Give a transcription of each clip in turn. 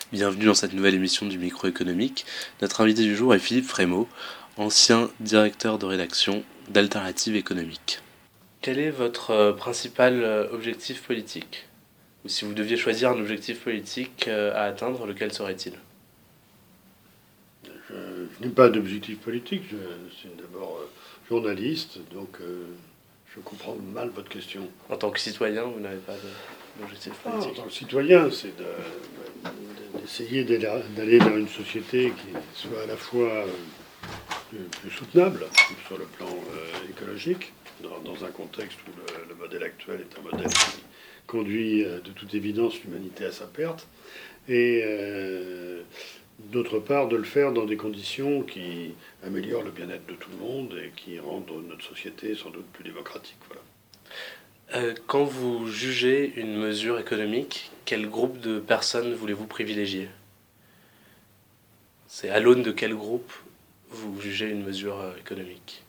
Bienvenue dans cette nouvelle émission du Microéconomique. Notre invité du jour est Philippe Frémaux, ancien directeur de rédaction d'Alternative économique. Quel est votre principal objectif politique? Ou si vous deviez choisir un objectif politique à atteindre, lequel serait-il? Je n'ai pas d'objectif politique, je suis d'abord journaliste, donc je comprends mal votre question. En tant que citoyen, vous n'avez pas d'objectif En politique? tant que citoyen, c'est d'essayer d'aller vers une société qui soit à la fois plus soutenable sur le plan écologique, dans un contexte où le modèle actuel est un modèle qui conduit de toute évidence l'humanité à sa perte, et d'autre part de le faire dans des conditions qui améliorent le bien-être de tout le monde et qui rendent notre société sans doute plus démocratique. Voilà. Quand vous jugez une mesure économique, quel groupe de personnes voulez-vous privilégier? C'est à l'aune de quel groupe vous jugez une mesure économique?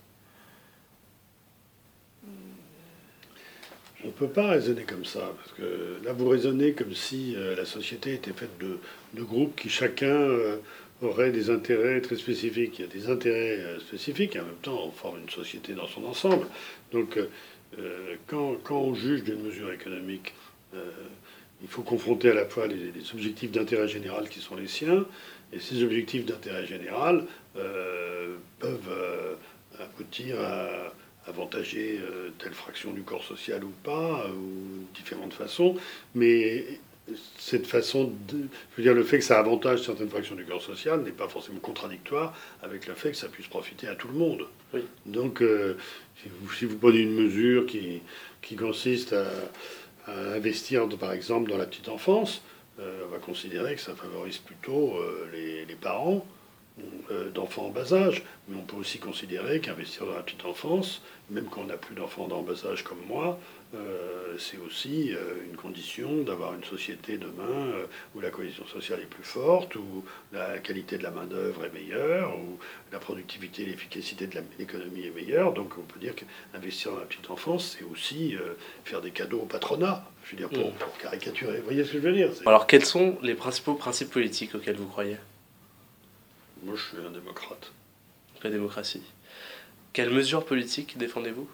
On ne peut pas raisonner comme ça, parce que là vous raisonnez comme si la société était faite de groupes qui chacun aurait des intérêts très spécifiques. Il y a des intérêts spécifiques et en même temps on forme une société dans son ensemble. Donc quand on juge d'une mesure économique, il faut confronter à la fois les objectifs d'intérêt général qui sont les siens, et ces objectifs d'intérêt général peuvent aboutir à avantager telle fraction du corps social ou pas, ou différentes façons, mais cette façon de, je veux dire, le fait que ça avantage certaines fractions du corps social n'est pas forcément contradictoire avec le fait que ça puisse profiter à tout le monde. Oui. Donc, si vous prenez une mesure qui consiste à investir, par exemple, dans la petite enfance, on va considérer que ça favorise plutôt les parents d'enfants en bas âge. Mais on peut aussi considérer qu'investir dans la petite enfance, même quand on n'a plus d'enfants en bas âge comme moi, c'est aussi une condition d'avoir une société demain où la cohésion sociale est plus forte, où la qualité de la main-d'œuvre est meilleure, où la productivité et l'efficacité de l'économie est meilleure. Donc on peut dire qu'investir dans la petite enfance, c'est aussi faire des cadeaux au patronat. Je veux dire, pour caricaturer. Vous voyez ce que je veux dire? Alors, quels sont les principaux principes politiques auxquels vous croyez? Moi, je suis un démocrate. La démocratie. Quelles mesures politiques défendez-vous?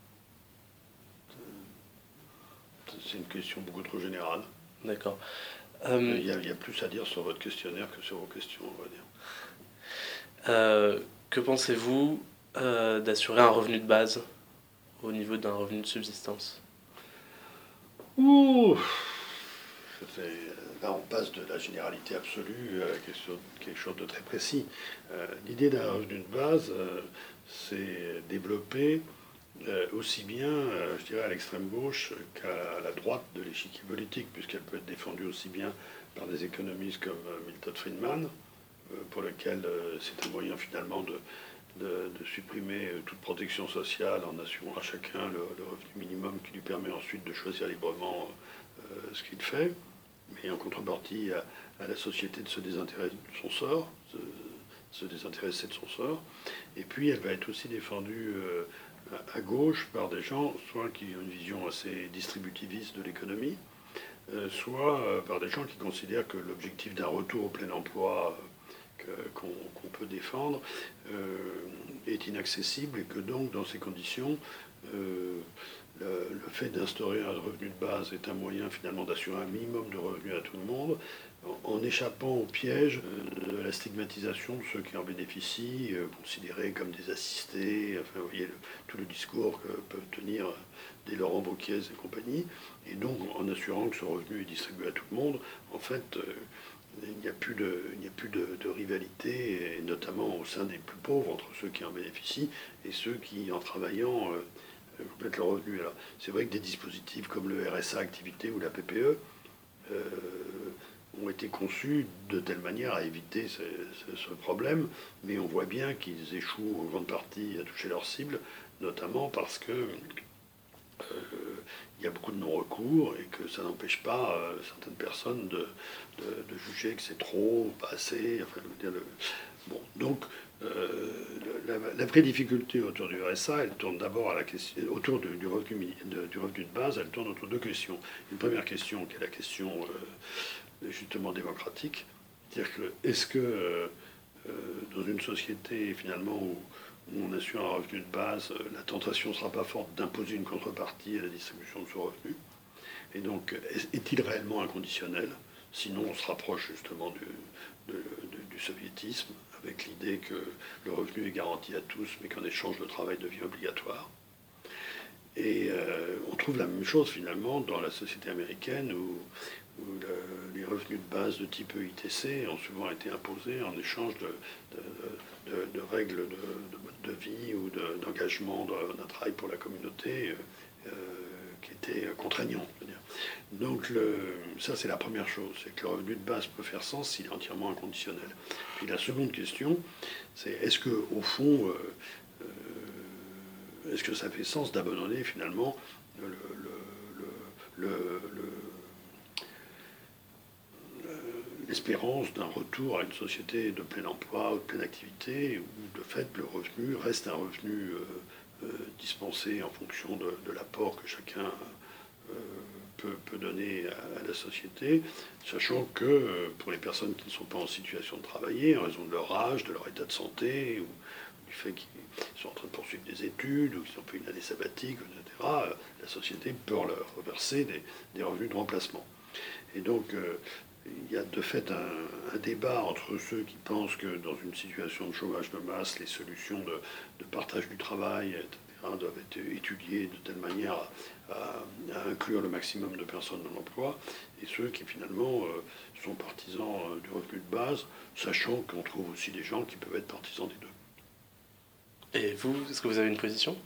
C'est une question beaucoup trop générale. D'accord. Il y a plus à dire sur votre questionnaire que sur vos questions, on va dire. Que pensez-vous d'assurer un revenu de base au niveau d'un revenu de subsistance? Ouh, là, on passe de la généralité absolue à quelque chose de très précis. L'idée d'un revenu de base, c'est développer aussi bien, je dirais, à l'extrême gauche qu'à la droite de l'échiquier politique, puisqu'elle peut être défendue aussi bien par des économistes comme Milton Friedman, pour lequel c'est un moyen finalement de supprimer toute protection sociale en assurant à chacun le revenu minimum qui lui permet ensuite de choisir librement ce qu'il fait, mais en contrepartie à la société de se désintéresser de son sort, se désintéresser de son sort. Et puis elle va être aussi défendue à gauche par des gens soit qui ont une vision assez distributiviste de l'économie, soit par des gens qui considèrent que l'objectif d'un retour au plein emploi qu'on peut défendre est inaccessible et que donc dans ces conditions le fait d'instaurer un revenu de base est un moyen finalement d'assurer un minimum de revenus à tout le monde en échappant au piège de la stigmatisation de ceux qui en bénéficient, considérés comme des assistés, enfin vous voyez tout le discours que peuvent tenir des Laurent Wauquiez et compagnie, et donc en assurant que ce revenu est distribué à tout le monde, en fait il n'y a plus de rivalité, et notamment au sein des plus pauvres, entre ceux qui en bénéficient et ceux qui, en travaillant, complètent leur revenu. Alors, c'est vrai que des dispositifs comme le RSA activité ou la PPE ont été conçus de telle manière à éviter ce problème, mais on voit bien qu'ils échouent en grande partie à toucher leur cible, notamment parce que il y a beaucoup de non-recours et que ça n'empêche pas certaines personnes de juger que c'est trop, pas assez. Enfin, bon, donc la vraie difficulté autour du RSA, elle tourne d'abord à la question, autour du revenu de base, elle tourne autour de deux questions. Une première question qui est la question justement démocratique. C'est-à-dire que est-ce que dans une société finalement où on assure un revenu de base, la tentation ne sera pas forte d'imposer une contrepartie à la distribution de ce revenu. Et donc, est-il réellement inconditionnel? Sinon, on se rapproche justement du soviétisme, avec l'idée que le revenu est garanti à tous, mais qu'en échange, le travail devient obligatoire. Et on trouve la même chose finalement dans la société américaine où les revenus de base de type EITC ont souvent été imposés en échange de règles de vie ou d'engagement d'un travail pour la communauté qui était contraignant. Donc ça c'est la première chose, c'est que le revenu de base peut faire sens s'il est entièrement inconditionnel. Puis la seconde question, c'est est-ce que au fond, est-ce que ça fait sens d'abandonner finalement l'espérance d'un retour à une société de plein emploi ou de pleine activité, où de fait le revenu reste un revenu dispensé en fonction de l'apport que chacun peut donner à la société, sachant que pour les personnes qui ne sont pas en situation de travailler, en raison de leur âge, de leur état de santé, ou du fait qu'ils sont en train de poursuivre des études, ou qu'ils ont fait une année sabbatique, etc., la société peut leur reverser des revenus de remplacement. Et donc, il y a de fait un débat entre ceux qui pensent que dans une situation de chômage de masse, les solutions de partage du travail, etc., doivent être étudiées de telle manière à inclure le maximum de personnes dans l'emploi, et ceux qui finalement sont partisans du revenu de base, sachant qu'on trouve aussi des gens qui peuvent être partisans des deux. Et vous, est-ce que vous avez une position?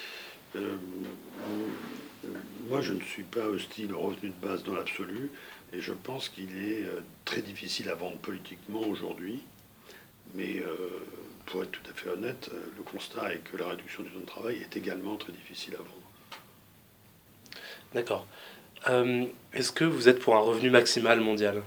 Moi, je ne suis pas hostile au revenu de base dans l'absolu, et je pense qu'il est très difficile à vendre politiquement aujourd'hui. Mais pour être tout à fait honnête, le constat est que la réduction du temps de travail est également très difficile à vendre. D'accord. Est-ce que vous êtes pour un revenu maximal mondial?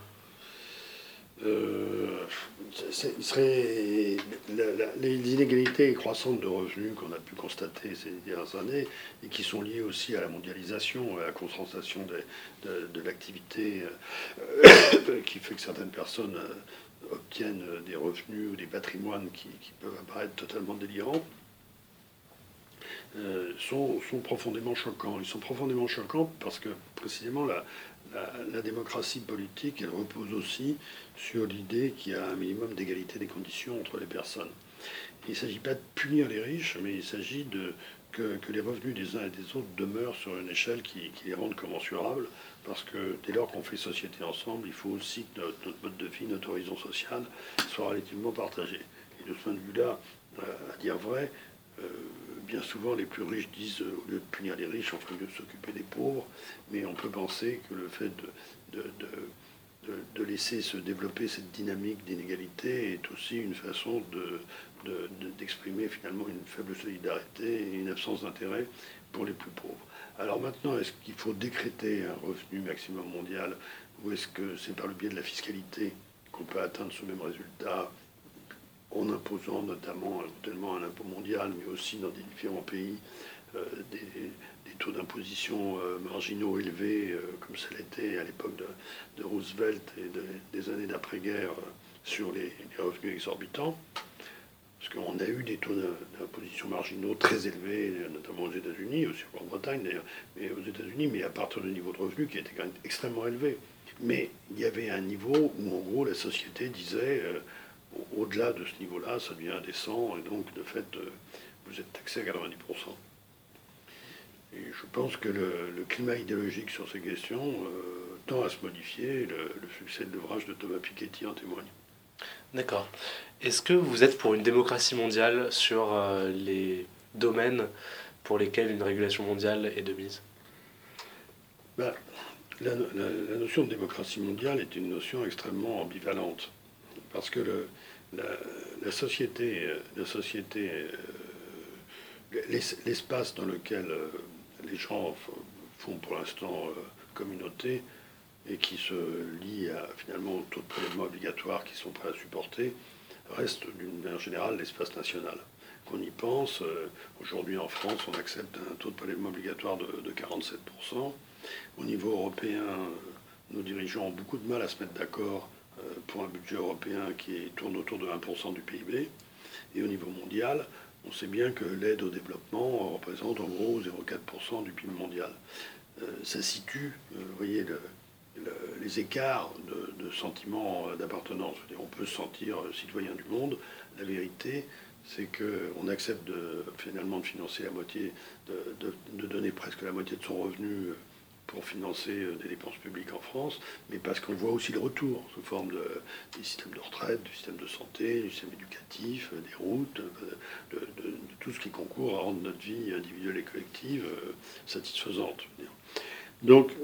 Il serait les inégalités croissantes de revenus qu'on a pu constater ces dernières années et qui sont liées aussi à la mondialisation, à la concentration de l'activité qui fait que certaines personnes obtiennent des revenus ou des patrimoines qui peuvent apparaître totalement délirants, sont profondément choquants. Ils sont profondément choquants parce que précisément la démocratie politique, elle repose aussi sur l'idée qu'il y a un minimum d'égalité des conditions entre les personnes. Il ne s'agit pas de punir les riches, mais il s'agit que les revenus des uns et des autres demeurent sur une échelle qui les rende commensurables, parce que dès lors qu'on fait société ensemble, il faut aussi que notre mode de vie, notre horizon social soit relativement partagé. Et de ce point de vue-là, à dire vrai, bien souvent les plus riches disent au lieu de punir les riches, on ferait mieux de s'occuper des pauvres, mais on peut penser que le fait de laisser se développer cette dynamique d'inégalité est aussi une façon d'exprimer finalement une faible solidarité et une absence d'intérêt pour les plus pauvres. Alors maintenant, est-ce qu'il faut décréter un revenu maximum mondial ou est-ce que c'est par le biais de la fiscalité qu'on peut atteindre ce même résultat en imposant notamment éventuellement un impôt mondial, mais aussi dans des différents pays des taux d'imposition marginaux élevés, comme ça l'était à l'époque de Roosevelt et des années d'après-guerre sur les revenus exorbitants. Parce qu'on a eu des taux d'imposition marginaux très élevés, notamment aux États-Unis, aussi en Grande-Bretagne d'ailleurs, mais aux États-Unis, mais à partir de niveau de revenu qui était quand même extrêmement élevé. Mais il y avait un niveau où en gros la société disait au-delà de ce niveau-là, ça devient indécent, et donc de fait vous êtes taxé à 90%. Et je pense que le climat idéologique sur ces questions tend à se modifier, le succès de l'ouvrage de Thomas Piketty en témoigne. D'accord. Est-ce que vous êtes pour une démocratie mondiale sur les domaines pour lesquels une régulation mondiale est de mise? Ben, la notion de démocratie mondiale est une notion extrêmement ambivalente. Parce que la société, l'espace dans lequel les gens font pour l'instant communauté et qui se lie à finalement au taux de prélèvement obligatoire qu'ils sont prêts à supporter, reste d'une manière générale l'espace national. Qu'on y pense, aujourd'hui en France, on accepte un taux de prélèvement obligatoire de 47%. Au niveau européen, nos dirigeants ont beaucoup de mal à se mettre d'accord pour un budget européen qui tourne autour de 1% du PIB. Et au niveau mondial, on sait bien que l'aide au développement représente en gros 0,4% du PIB mondial. Ça situe, vous voyez, les écarts de sentiments d'appartenance. On peut se sentir citoyen du monde. La vérité, c'est qu'on accepte finalement de financer la moitié, de donner presque la moitié de son revenu pour financer des dépenses publiques en France, mais parce qu'on voit aussi le retour sous forme des systèmes de retraite, du système de santé, du système éducatif, des routes, de tout ce qui concourt à rendre notre vie individuelle et collective satisfaisante. Donc,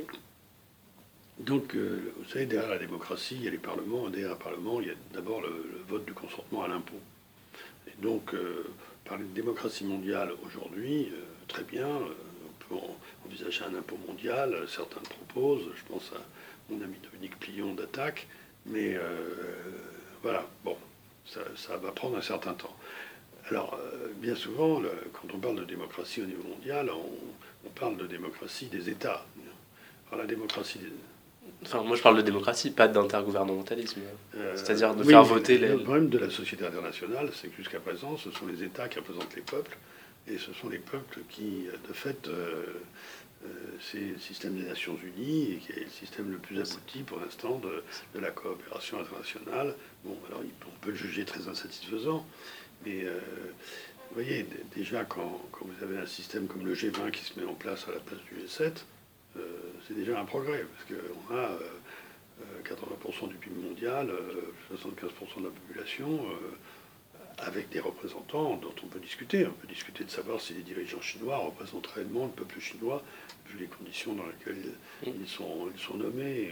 vous savez, derrière la démocratie, il y a les parlements. Derrière un parlement, il y a d'abord le vote du consentement à l'impôt. Et donc, parler de démocratie mondiale aujourd'hui, très bien, on peut envisager un impôt mondial. Certains le proposent. Je pense à mon ami Dominique Pillon d'Attaque. Mais voilà, bon, ça va prendre un certain temps. Alors, bien souvent, quand on parle de démocratie au niveau mondial, on parle de démocratie des États. Alors, la démocratie Enfin, moi je parle de démocratie, pas d'intergouvernementalisme. C'est-à-dire de faire voter les... Le problème de la société internationale, c'est que jusqu'à présent, ce sont les États qui représentent les peuples, et ce sont les peuples qui, de fait, c'est le système des Nations Unies, et qui est le système le plus abouti pour l'instant de la coopération internationale. Bon, alors on peut le juger très insatisfaisant, mais vous voyez, déjà quand vous avez un système comme le G20 qui se met en place à la place du G7, c'est déjà un progrès, parce qu'on a 80% du PIB mondial, 75% de la population, avec des représentants dont on peut discuter. On peut discuter de savoir si les dirigeants chinois représentent réellement le peuple chinois, vu les conditions dans lesquelles ils sont nommés.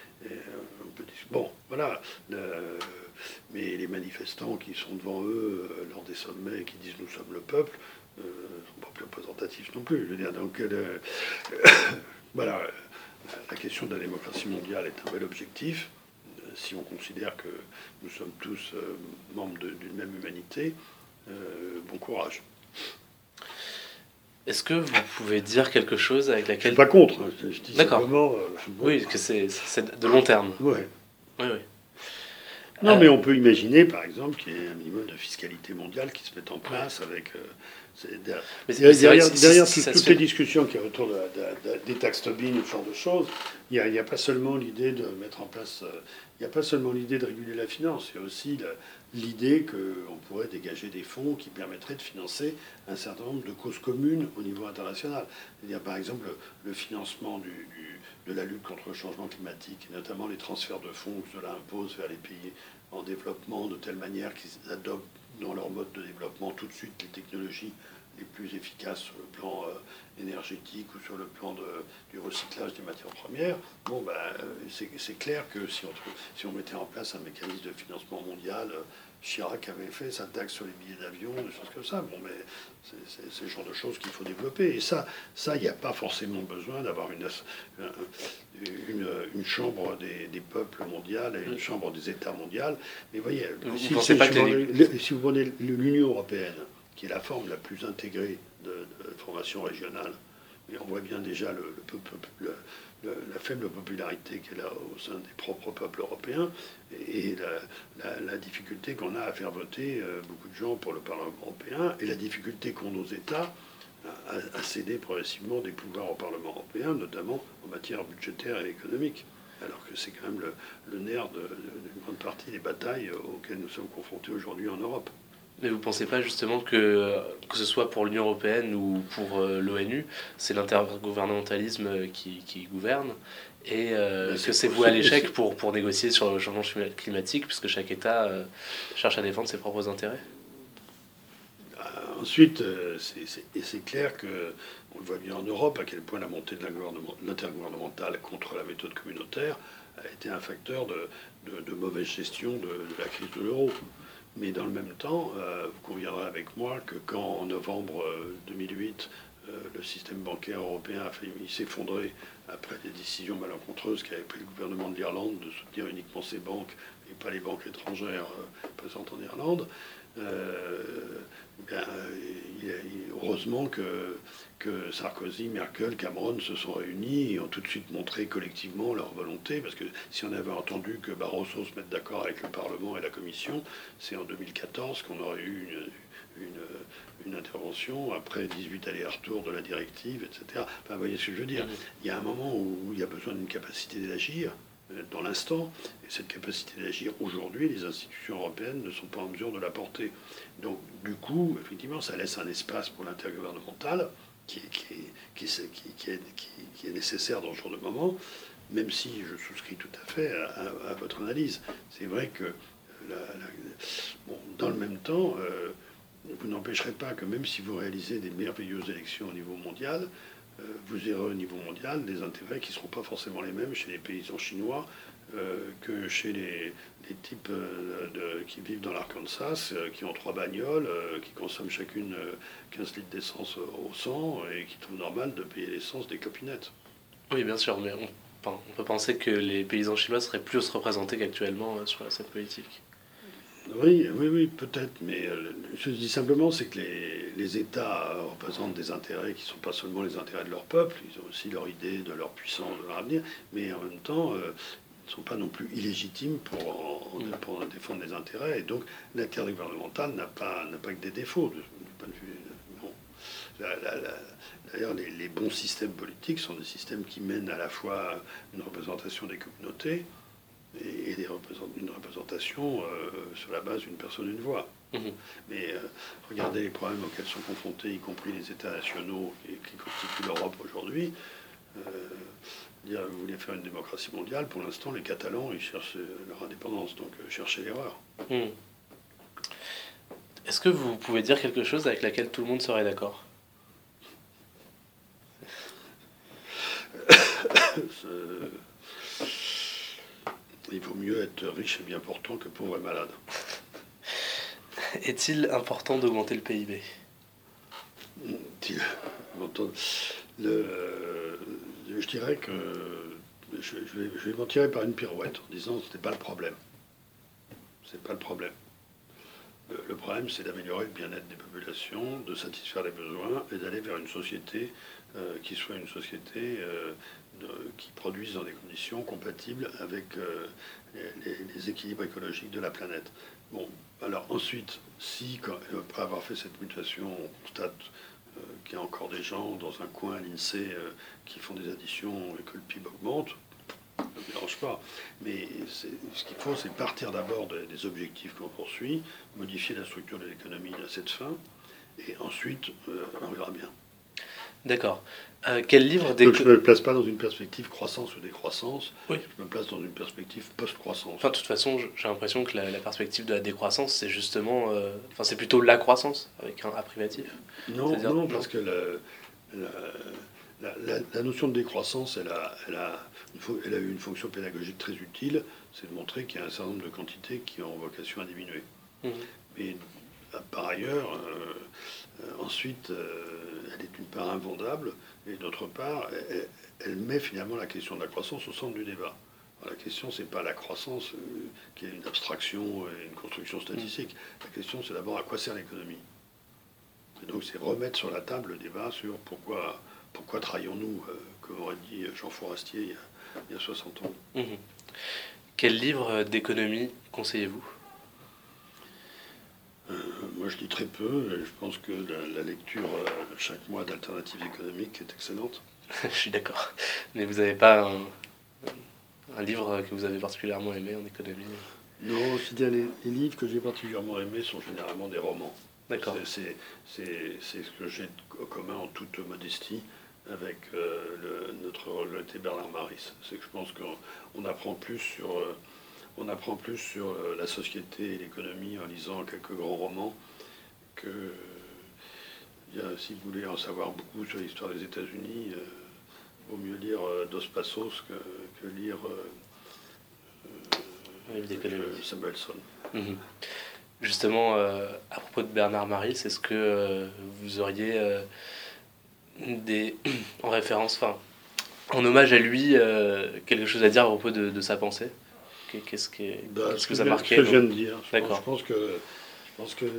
Bon, voilà. Mais les manifestants qui sont devant eux lors des sommets, qui disent nous sommes le peuple, ne sont pas plus représentatifs non plus. Je veux dire, donc, voilà, la question de la démocratie mondiale est un bel objectif. Si on considère que nous sommes tous membres d'une même humanité, bon courage. Est-ce que vous pouvez dire quelque chose avec laquelle... Je ne suis pas contre, hein, je dis D'accord. simplement... Oui, que c'est de long terme. Ouais. Oui, oui. Non, mais on peut imaginer, par exemple, qu'il y ait un minimum de fiscalité mondiale qui se mette en place avec... derrière toutes les discussions qu'il y a autour des taxes Tobin, ce genre de choses, il n'y a pas seulement l'idée de mettre en place... il n'y a pas seulement l'idée de réguler la finance, il y a aussi l'idée qu'on pourrait dégager des fonds qui permettraient de financer un certain nombre de causes communes au niveau international. C'est-à-dire, par exemple, le financement de la lutte contre le changement climatique, et notamment les transferts de fonds que cela impose vers les pays en développement, de telle manière qu'ils adoptent dans leur mode de développement tout de suite les technologies les plus efficaces sur le plan énergétique ou sur le plan du recyclage des matières premières. Bon, c'est clair que si on mettait en place un mécanisme de financement mondial, Chirac avait fait sa taxe sur les billets d'avion, des choses comme ça. Bon, mais c'est le genre de choses qu'il faut développer. Et ça, il n'y a pas forcément besoin d'avoir une chambre des peuples mondiale et une chambre des États mondiales. Mais voyez, si vous prenez l'Union européenne, qui est la forme la plus intégrée de formation régionale, et on voit bien déjà la faible popularité qu'elle a au sein des propres peuples européens et la difficulté qu'on a à faire voter beaucoup de gens pour le Parlement européen et la difficulté qu'ont nos États à céder progressivement des pouvoirs au Parlement européen, notamment en matière budgétaire et économique. Alors que c'est quand même le nerf d'une grande partie des batailles auxquelles nous sommes confrontés aujourd'hui en Europe. Mais vous ne pensez pas justement que ce soit pour l'Union européenne ou pour l'ONU, c'est l'intergouvernementalisme qui gouverne et que c'est voué à l'échec pour négocier sur le changement climatique, puisque chaque État cherche à défendre ses propres intérêts? Ensuite, c'est clair qu'on le voit bien en Europe, à quel point la montée de l'intergouvernemental contre la méthode communautaire a été un facteur de mauvaise gestion de la crise de l'euro. Mais dans le même temps, vous conviendrez avec moi que quand en novembre 2008, le système bancaire européen a failli s'effondrer après des décisions malencontreuses qu'avait pris le gouvernement de l'Irlande de soutenir uniquement ces banques et pas les banques étrangères présentes en Irlande. Bien, heureusement que Sarkozy, Merkel, Cameron se sont réunis et ont tout de suite montré collectivement leur volonté, parce que si on avait entendu que Barroso se mette d'accord avec le Parlement et la Commission, c'est en 2014 qu'on aurait eu une intervention après 18 allers-retours de la directive, etc. Enfin, vous voyez ce que je veux dire. Il y a un moment où il y a besoin d'une capacité d'agir dans l'instant, et cette capacité d'agir aujourd'hui, les institutions européennes ne sont pas en mesure de l'apporter. Donc, du coup, effectivement, ça laisse un espace pour l'intergouvernemental qui est nécessaire dans ce genre de moment, même si je souscris tout à fait à votre analyse. C'est vrai que, bon, dans le même temps, vous n'empêcherez pas que même si vous réalisez des merveilleuses élections au niveau mondial, vous aurez au niveau mondial des intérêts qui ne seront pas forcément les mêmes chez les paysans chinois que chez les types qui vivent dans l'Arkansas, qui ont 3 bagnoles, qui consomment chacune 15 litres d'essence au 100 et qui trouvent normal de payer l'essence des copinettes. Oui, bien sûr, mais on peut penser que les paysans chinois seraient plus représentés qu'actuellement sur cette politique. Oui, oui, oui, peut-être, mais je dis simplement, c'est que les États représentent des intérêts qui ne sont pas seulement les intérêts de leur peuple, ils ont aussi leur idée de leur puissance, de leur avenir, mais en même temps, ils ne sont pas non plus illégitimes pour défendre les intérêts, et donc l'intergouvernemental n'a pas que des défauts, du point de vue. Bon. D'ailleurs, les bons systèmes politiques sont des systèmes qui mènent à la fois une représentation des communautés, et une représentation sur la base d'une personne, une voix. Mais regardez les problèmes auxquels sont confrontés, y compris les États nationaux qui constituent l'Europe aujourd'hui. Vous voulez faire une démocratie mondiale, pour l'instant, les Catalans, ils cherchent leur indépendance, donc cherchez l'erreur. Est-ce que vous pouvez dire quelque chose avec laquelle tout le monde serait d'accord? Il vaut mieux être riche et bien portant que pauvre et malade. Est-il important d'augmenter le PIB? Je dirais que je vais m'en tirer par une pirouette en disant que ce n'est pas le problème. C'est pas le problème. Le problème, c'est d'améliorer le bien-être des populations, de satisfaire les besoins et d'aller vers une société qui soit une société qui produise dans des conditions compatibles avec les équilibres écologiques de la planète. Bon, alors ensuite, si après avoir fait cette mutation, on constate qu'il y a encore des gens dans un coin à l'INSEE qui font des additions et que le PIB augmente, ça ne me dérange pas. Mais ce qu'il faut, c'est partir d'abord des objectifs qu'on poursuit, modifier la structure de l'économie à cette fin, et ensuite, on verra bien. D'accord. Quel livre Donc je ne me place pas dans une perspective croissance ou décroissance, oui. Je me place dans une perspective post-croissance. Enfin, de toute façon, j'ai l'impression que la perspective de la décroissance, c'est justement... c'est plutôt la croissance, avec un A privatif. Non, parce que la notion de décroissance, elle a eu une fonction pédagogique très utile, c'est de montrer qu'il y a un certain nombre de quantités qui ont vocation à diminuer. Mais par ailleurs, ensuite, elle est d'une part invendable, et d'autre part, elle met finalement la question de la croissance au centre du débat. Alors, la question, c'est pas la croissance qui est une abstraction et une construction statistique. La question, c'est d'abord à quoi sert l'économie. Et donc, c'est remettre sur la table le débat sur pourquoi travaillons-nous, comme aurait dit Jean Forastier il y a 60 ans. Quel livre d'économie conseillez-vous? Moi, je lis très peu. Et je pense que la lecture chaque mois d'Alternatives économiques est excellente. Je suis d'accord. Mais vous n'avez pas un livre que vous avez particulièrement aimé en économie? Non, les livres que j'ai particulièrement aimés sont généralement des romans. D'accord. C'est ce que j'ai en commun en toute modestie avec notre regretté Bernard Maris. C'est que je pense qu'on apprend plus sur la société et l'économie en lisant quelques grands romans que si vous voulez en savoir beaucoup sur l'histoire des États-Unis, vaut mieux lire Dos Passos que lire Samuelson. Justement, à propos de Bernard Maris, est-ce que vous auriez en référence, en hommage à lui, quelque chose à dire à propos de sa pensée? Qu'est-ce que ça Ce marquait que je viens de dire. D'accord. Je pense que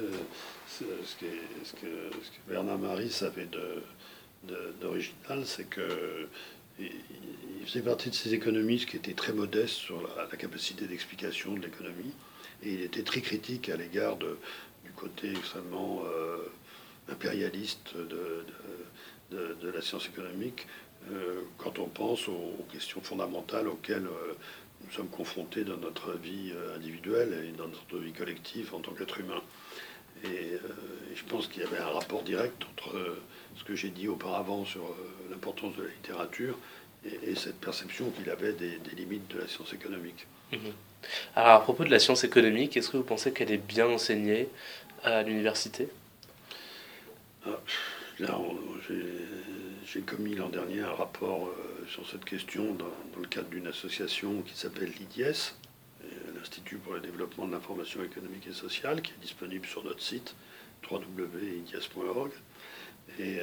ce que Bernard Maris avait d'original, c'est que il faisait partie de ces économistes qui étaient très modestes sur la capacité d'explication de l'économie, et il était très critique à l'égard du côté extrêmement impérialiste de la science économique, quand on pense aux questions fondamentales auxquelles nous sommes confrontés dans notre vie individuelle et dans notre vie collective en tant qu'être humain. Et je pense qu'il y avait un rapport direct entre ce que j'ai dit auparavant sur l'importance de la littérature et cette perception qu'il avait des limites de la science économique. Mhm. Alors, à propos de la science économique, est-ce que vous pensez qu'elle est bien enseignée à l'université? Ah, là, j'ai commis l'an dernier un rapport sur cette question dans le cadre d'une association qui s'appelle l'IDIES, l'Institut pour le développement de l'information économique et sociale, qui est disponible sur notre site www.idies.org, et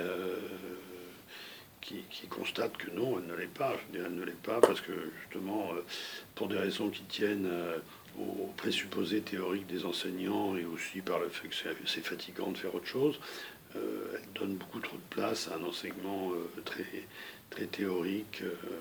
qui constate que non, elle ne l'est pas. Je dis elle ne l'est pas parce que justement, pour des raisons qui tiennent aux présupposés théoriques des enseignants et aussi par le fait que c'est fatigant de faire autre chose, elle donne beaucoup trop de place à un enseignement très, très théorique,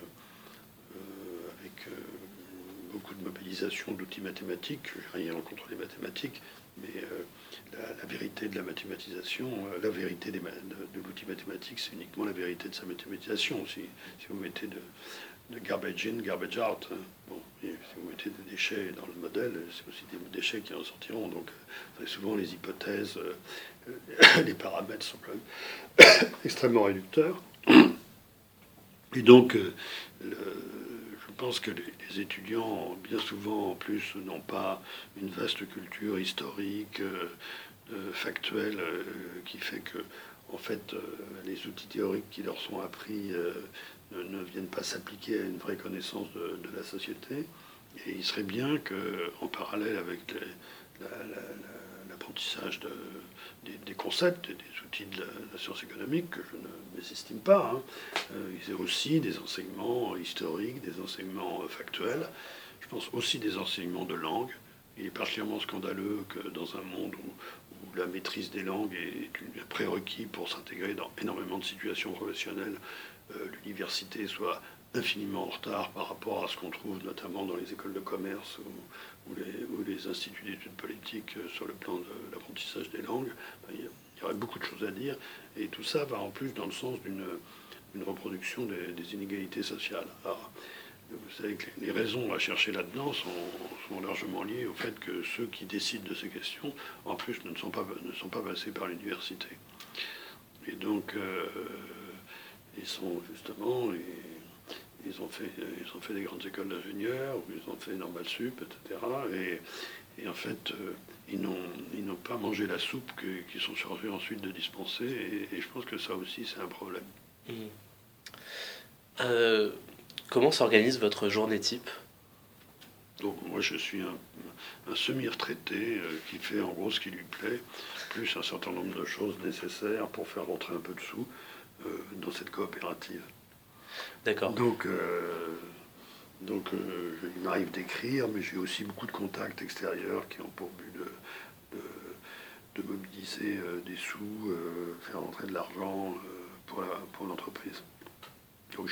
avec beaucoup de mobilisation d'outils mathématiques. Je n'ai rien contre les mathématiques, mais la vérité de la mathématisation, la vérité de l'outil mathématique, c'est uniquement la vérité de sa mathématisation. Si vous mettez de garbage in, garbage out, hein. Bon, et si vous mettez des déchets dans le modèle, c'est aussi des déchets qui en sortiront. Donc, souvent, les hypothèses, les paramètres sont quand même extrêmement réducteurs. Et donc, je pense que les étudiants, bien souvent, en plus, n'ont pas une vaste culture historique, factuelle, qui fait que, en fait, les outils théoriques qui leur sont appris ne viennent pas s'appliquer à une vraie connaissance de la société. Et il serait bien qu'en parallèle avec l'apprentissage des concepts et des outils de la science économique, que je ne mésestime pas, hein, il y a aussi des enseignements historiques, des enseignements factuels, je pense aussi des enseignements de langue. Il est particulièrement scandaleux que dans un monde où la maîtrise des langues est un prérequis pour s'intégrer dans énormément de situations professionnelles, l'université soit infiniment en retard par rapport à ce qu'on trouve notamment dans les écoles de commerce ou les instituts d'études politiques sur le plan de l'apprentissage des langues. Il y aurait beaucoup de choses à dire, et tout ça va en plus dans le sens d'une reproduction des inégalités sociales. Alors, vous savez que les raisons à chercher là-dedans sont largement liées au fait que ceux qui décident de ces questions, en plus, ne sont pas passés par l'université. Et donc, ils sont justement... Ils ont fait des grandes écoles d'ingénieurs, ou ils ont fait Normal Sup, etc. Et en fait, ils n'ont pas mangé la soupe qu'ils sont chargés ensuite de dispenser. Et je pense que ça aussi, c'est un problème. Mmh. Euh, Comment s'organise votre journée type? Donc moi, je suis un semi-retraité qui fait en gros ce qui lui plaît, plus un certain nombre de choses nécessaires pour faire rentrer un peu de sous dans cette coopérative. D'accord. Il m'arrive d'écrire, mais j'ai aussi beaucoup de contacts extérieurs qui ont pour but de mobiliser des sous, faire rentrer de l'argent pour l'entreprise. Donc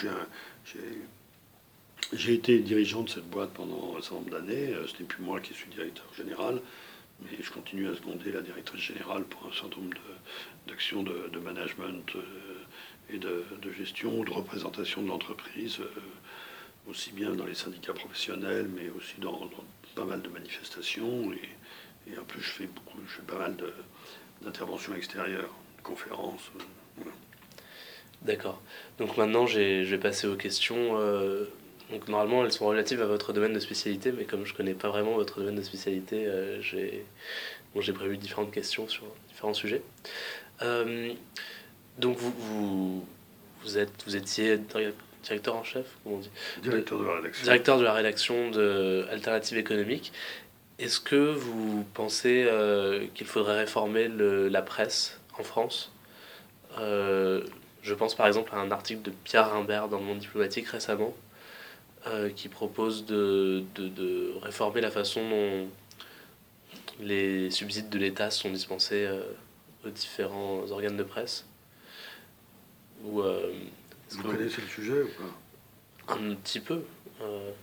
j'ai été dirigeant de cette boîte pendant un certain nombre d'années. Ce n'est plus moi qui suis directeur général, mais je continue à seconder la directrice générale pour un certain nombre d'actions de management et de gestion ou de représentation de l'entreprise, aussi bien dans les syndicats professionnels, mais aussi dans pas mal de manifestations. Et en plus, je fais pas mal d'interventions extérieures, de conférences. Voilà. D'accord. Donc maintenant, je vais passer aux questions. Donc normalement, elles sont relatives à votre domaine de spécialité, mais comme je connais pas vraiment votre domaine de spécialité, j'ai prévu différentes questions sur différents sujets. Euh, donc vous étiez directeur en chef, comment on dit? Directeur de la rédaction. Directeur de la rédaction de Alternative économique. Est-ce que vous pensez qu'il faudrait réformer la presse en France? Je pense par exemple à un article de Pierre Rimbert dans le Monde diplomatique récemment, qui propose de réformer la façon dont les subsides de l'État sont dispensés aux différents organes de presse. Ou, Vous connaissez le sujet ou pas? Un petit peu. euh,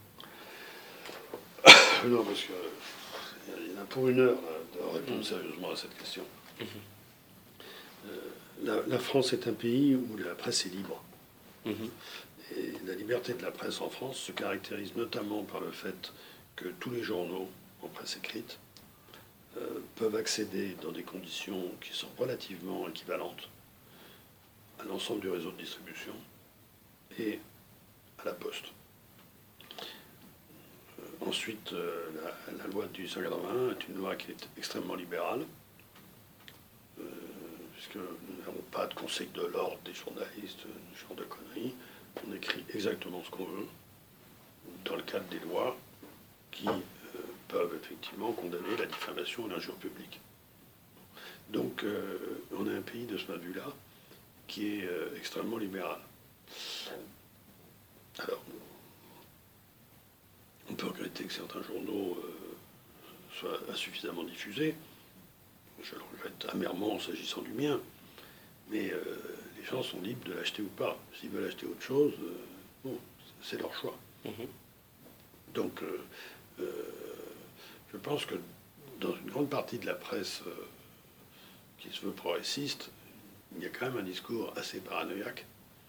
Non, parce que il y en a pour une heure là, de répondre sérieusement à cette question. La France est un pays où la presse est libre. mhm, Et la liberté de la presse en France se caractérise notamment par le fait que tous les journaux en presse écrite peuvent accéder dans des conditions qui sont relativement équivalentes à l'ensemble du réseau de distribution et à la poste. Ensuite, la loi de 1881 est une loi qui est extrêmement libérale, puisque nous n'avons pas de conseil de l'ordre des journalistes, ce genre de conneries. On écrit exactement ce qu'on veut, dans le cadre des lois qui peuvent effectivement condamner la diffamation et l'injure publique. Donc on a un pays de ce point de vue-là qui est extrêmement libéral. Alors, on peut regretter que certains journaux soient insuffisamment diffusés. Je le regrette amèrement s'agissant du mien. Mais les gens sont libres de l'acheter ou pas. S'ils veulent acheter autre chose, bon, c'est leur choix. mhm. Donc, je pense que dans une grande partie de la presse qui se veut progressiste, il y a quand même un discours assez paranoïaque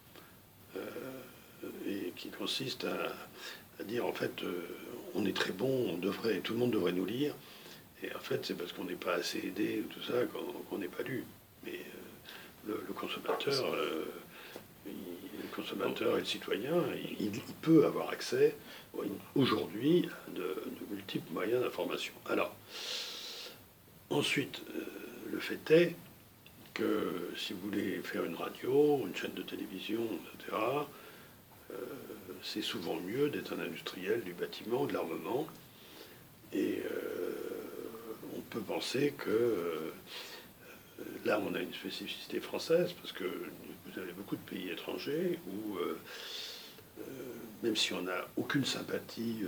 et qui consiste à dire en fait on est très bon, tout le monde devrait nous lire, et en fait c'est parce qu'on n'est pas assez aidé ou tout ça qu'on n'est pas lu. Mais le consommateur, le consommateur et le citoyen, il peut avoir accès aujourd'hui à de multiples moyens d'information. Alors, ensuite, le fait est que si vous voulez faire une radio, une chaîne de télévision, etc., c'est souvent mieux d'être un industriel du bâtiment, de l'armement. Et on peut penser que là, on a une spécificité française, parce que vous avez beaucoup de pays étrangers où, même si on n'a aucune sympathie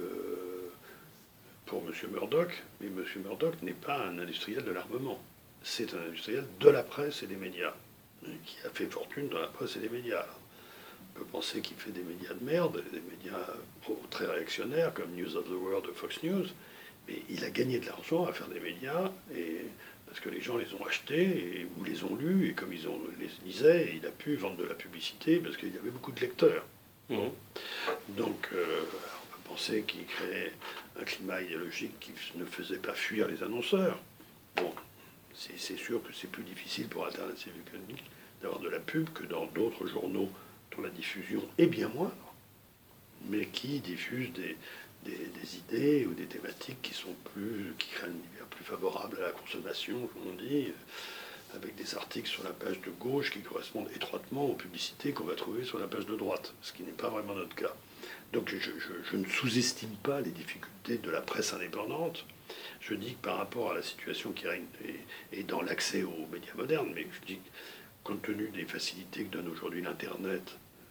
pour M. Murdoch, mais M. Murdoch n'est pas un industriel de l'armement. C'est un industriel de la presse et des médias, qui a fait fortune dans la presse et les médias. On peut penser qu'il fait des médias de merde, des médias très réactionnaires, comme News of the World de Fox News, mais il a gagné de l'argent à faire des médias, et parce que les gens les ont achetés, ou les ont lus, et comme les lisaient, il a pu vendre de la publicité, parce qu'il y avait beaucoup de lecteurs. Mhm. Donc, on peut penser qu'il créait un climat idéologique qui ne faisait pas fuir les annonceurs. Bon, c'est sûr que c'est plus difficile pour Alternative économique d'avoir de la pub que dans d'autres journaux dont la diffusion est bien moindre, mais qui diffusent des idées ou des thématiques qui créent un univers plus favorable à la consommation, comme on dit, avec des articles sur la page de gauche qui correspondent étroitement aux publicités qu'on va trouver sur la page de droite, ce qui n'est pas vraiment notre cas. Donc je ne sous-estime pas les difficultés de la presse indépendante. Je dis que par rapport à la situation qui règne et dans l'accès aux médias modernes, mais je dis que compte tenu des facilités que donne aujourd'hui l'Internet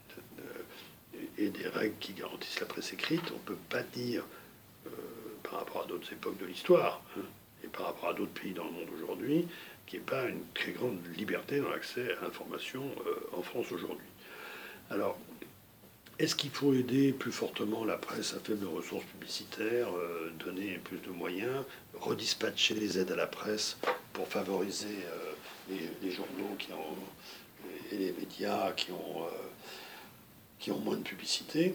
et des règles qui garantissent la presse écrite, on ne peut pas dire, par rapport à d'autres époques de l'histoire, hein, et par rapport à d'autres pays dans le monde aujourd'hui, qu'il n'y ait pas une très grande liberté dans l'accès à l'information en France aujourd'hui. Alors, est-ce qu'il faut aider plus fortement la presse à faible ressources publicitaires, donner plus de moyens, redispatcher les aides à la presse pour favoriser les journaux et les médias qui ont moins de publicité?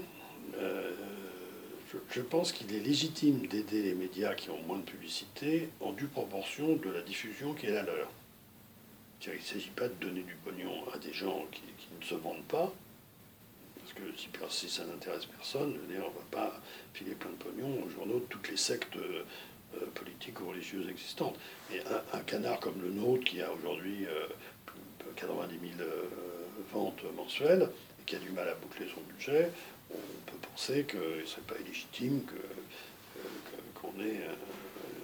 Je pense qu'il est légitime d'aider les médias qui ont moins de publicité en due proportion de la diffusion qui est la leur. Il ne s'agit pas de donner du pognon à des gens qui ne se vendent pas, parce que si ça n'intéresse personne, je veux dire, on ne va pas filer plein de pognon aux journaux de toutes les sectes politiques ou religieuses existantes. Mais un canard comme le nôtre, qui a aujourd'hui 90 000 ventes mensuelles, et qui a du mal à boucler son budget, on peut penser que ce ne serait pas illégitime qu'on ait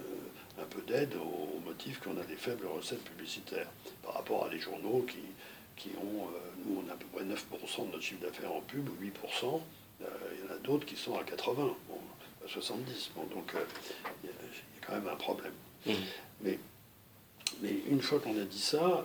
un peu d'aide au motif qu'on a des faibles recettes publicitaires par rapport à des journaux qui ont, nous on a à peu près 9% de notre chiffre d'affaires en pub, ou 8%. Il y en a d'autres qui sont à 80, bon, à 70. Bon, donc il y a quand même un problème. Mmh. Mais une fois qu'on a dit ça,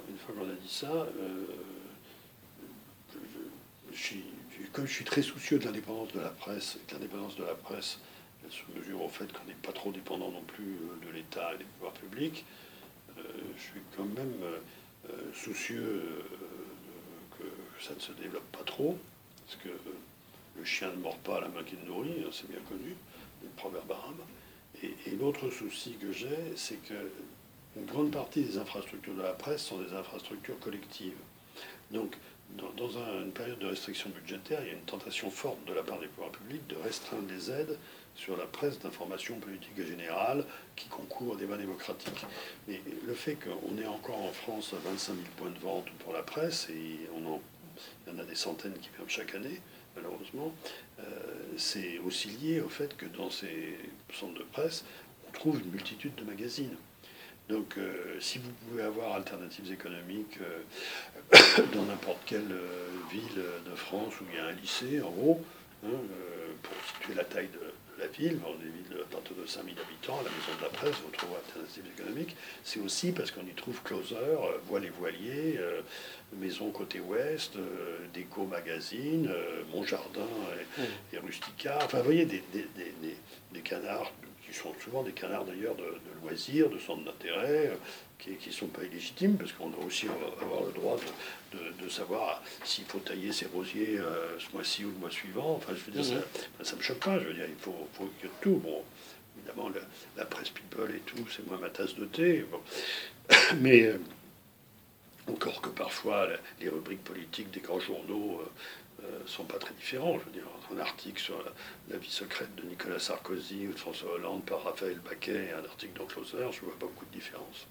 comme je suis très soucieux de l'indépendance de la presse, et que l'indépendance de la presse elle se mesure au fait qu'on n'est pas trop dépendant non plus de l'État et des pouvoirs publics, je suis quand même soucieux que ça ne se développe pas trop, parce que le chien ne mord pas à la main qu'il nourrit, hein, c'est bien connu, le proverbe arabe. Et l'autre souci que j'ai, c'est que une grande partie des infrastructures de la presse sont des infrastructures collectives. Donc, dans une période de restriction budgétaire, il y a une tentation forte de la part des pouvoirs publics de restreindre les aides sur la presse d'information politique et générale qui concourt au débat démocratique. Mais le fait qu'on ait encore en France 25 000 points de vente pour la presse, et il y en a des centaines qui ferment chaque année, malheureusement, c'est aussi lié au fait que dans ces centres de presse, on trouve une multitude de magazines. Donc, si vous pouvez avoir alternatives économiques dans n'importe quelle ville de France où il y a un lycée, en gros, hein, pour situer la taille de la ville, dans des villes à partir de 5000 habitants, à la maison de la presse, on trouve alternatives économiques, c'est aussi parce qu'on y trouve Closer, Voile et Voilier, Maison Côté Ouest, Déco Magazine, Mon Jardin et Rustica, enfin, vous voyez, des canards qui sont souvent des canards d'ailleurs de loisirs, de centres d'intérêt, qui ne sont pas illégitimes, parce qu'on doit aussi avoir le droit de savoir s'il faut tailler ses rosiers ce mois-ci ou le mois suivant. Enfin, je veux dire, ça ne me choque pas. Je veux dire, il faut que tout. Bon, évidemment, la presse people et tout, c'est moins ma tasse de thé. Bon. Mais encore que parfois, les rubriques politiques des grands journaux sont pas très différents. Je veux dire, entre un article sur la vie secrète de Nicolas Sarkozy ou de François Hollande par Raphaël Baquet et un article dans Closer, je vois pas beaucoup de différence.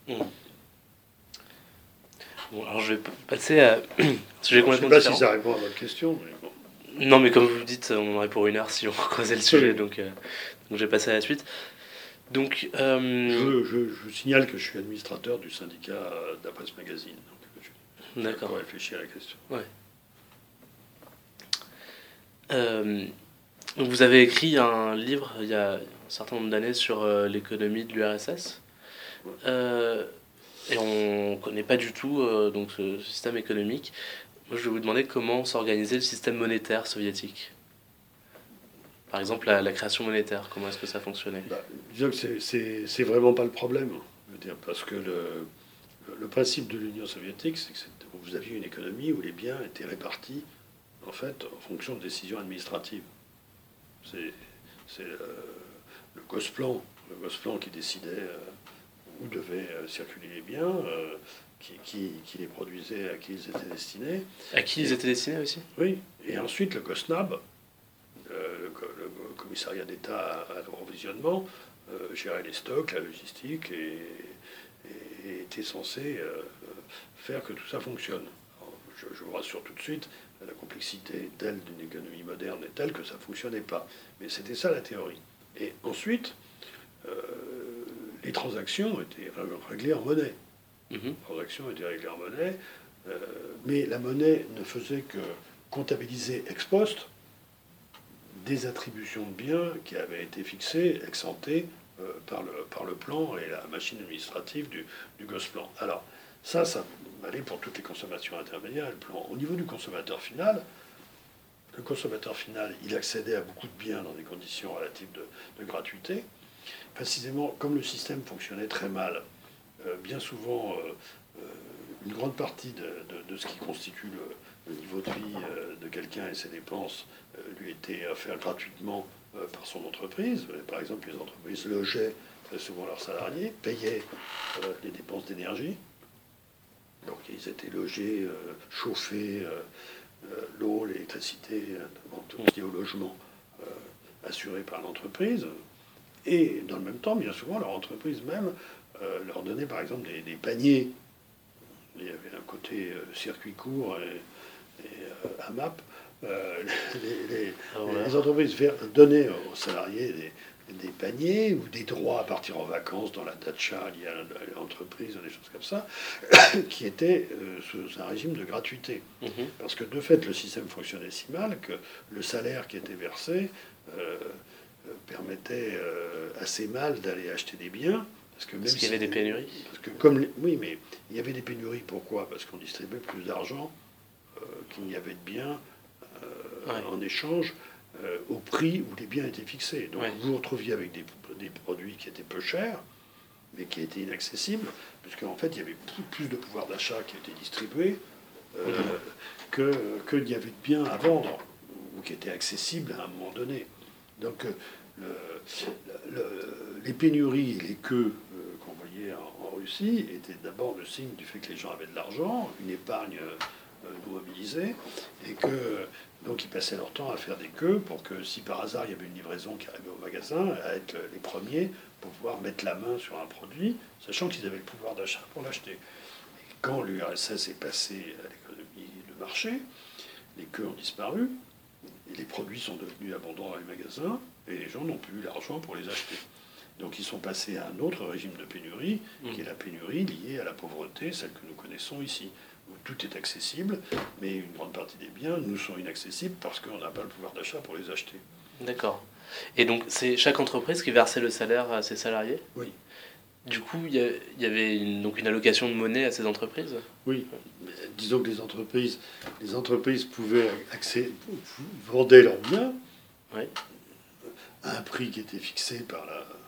Bon, alors je vais passer à sujet complètement différent. Je ne sais pas si ça répond à votre question, mais bon. Non, mais comme vous dites, on en aurait pour une heure si on creusait le sujet, donc je vais passer à la suite. Donc, je signale que je suis administrateur du syndicat de la presse magazine. Donc d'accord. Pour réfléchir à la question. Ouais. Donc vous avez écrit un livre il y a un certain nombre d'années sur l'économie de l'URSS. Et on ne connaît pas du tout donc ce système économique. Moi, je vais vous demander comment s'organisait le système monétaire soviétique. Par exemple, la création monétaire, comment est-ce que ça fonctionnait? Disons que c'est vraiment pas le problème. Je veux dire, parce que le principe de l'Union soviétique, c'est que vous aviez une économie où les biens étaient répartis en fait en fonction de décisions administratives. C'est le Gosplan qui décidait où devaient circuler les biens, qui les produisait, à qui ils étaient destinés. À qui ils étaient destinés aussi? Oui, et ensuite le Gosnab, le commissariat d'État à l'approvisionnement, gérait les stocks, la logistique, et était censé faire que tout ça fonctionne. Alors, je vous rassure tout de suite, la complexité telle d'une économie moderne est telle que ça ne fonctionnait pas. Mais c'était ça la théorie. Et ensuite, les transactions étaient réglées en monnaie. Les transactions étaient réglées en monnaie, mais la monnaie ne faisait que comptabiliser ex post des attributions de biens qui avaient été fixées ex ante par le plan et la machine administrative du Gosplan. Alors, ça allait pour toutes les consommations intermédiaires et le plan. Au niveau du consommateur final, le consommateur final, il accédait à beaucoup de biens dans des conditions relatives de gratuité. Précisément, comme le système fonctionnait très mal, bien souvent, une grande partie de ce qui constitue le niveau de vie de quelqu'un et ses dépenses lui était offert gratuitement par son entreprise. Par exemple, les entreprises logeaient très souvent leurs salariés, payaient les dépenses d'énergie. Donc ils étaient logés, chauffés, l'eau, l'électricité, tout ce qui est au logement, assuré par l'entreprise. Et dans le même temps, bien souvent, leur entreprise même leur donnait par exemple des paniers. Il y avait un côté circuit court et AMAP. Les entreprises donnaient aux salariés des paniers ou des droits à partir en vacances dans la dacha liée à l'entreprise, des choses comme ça, qui étaient sous un régime de gratuité. Parce que de fait, le système fonctionnait si mal que le salaire qui était versé permettait assez mal d'aller acheter des biens. Parce qu'il y avait des pénuries. Parce que oui, mais il y avait des pénuries. Pourquoi? Parce qu'on distribuait plus d'argent qu'il n'y avait de biens en échange au prix où les biens étaient fixés. Donc vous vous retrouviez avec des produits qui étaient peu chers, mais qui étaient inaccessibles, puisqu'en fait il y avait plus de pouvoir d'achat qui était distribué qu'il n'y avait de biens à vendre, ou qui étaient accessibles à un moment donné. Donc les pénuries et les queues qu'on voyait en Russie étaient d'abord le signe du fait que les gens avaient de l'argent, une épargne mobilisée, et que donc ils passaient leur temps à faire des queues pour que si par hasard il y avait une livraison qui arrivait au magasin, à être les premiers pour pouvoir mettre la main sur un produit, sachant qu'ils avaient le pouvoir d'achat pour l'acheter. Et quand l'URSS est passé à l'économie de marché, les queues ont disparu, et les produits sont devenus abondants dans les magasins, et les gens n'ont plus eu l'argent pour les acheter. Donc ils sont passés à un autre régime de pénurie, qui est la pénurie liée à la pauvreté, celle que nous connaissons ici, où tout est accessible, mais une grande partie des biens nous sont inaccessibles parce qu'on n'a pas le pouvoir d'achat pour les acheter. D'accord. Et donc c'est chaque entreprise qui versait le salaire à ses salariés? Oui. Du coup, il y avait donc une allocation de monnaie à ces entreprises? Oui. Mais disons que les entreprises pouvaient vendaient leurs biens à un prix qui était fixé par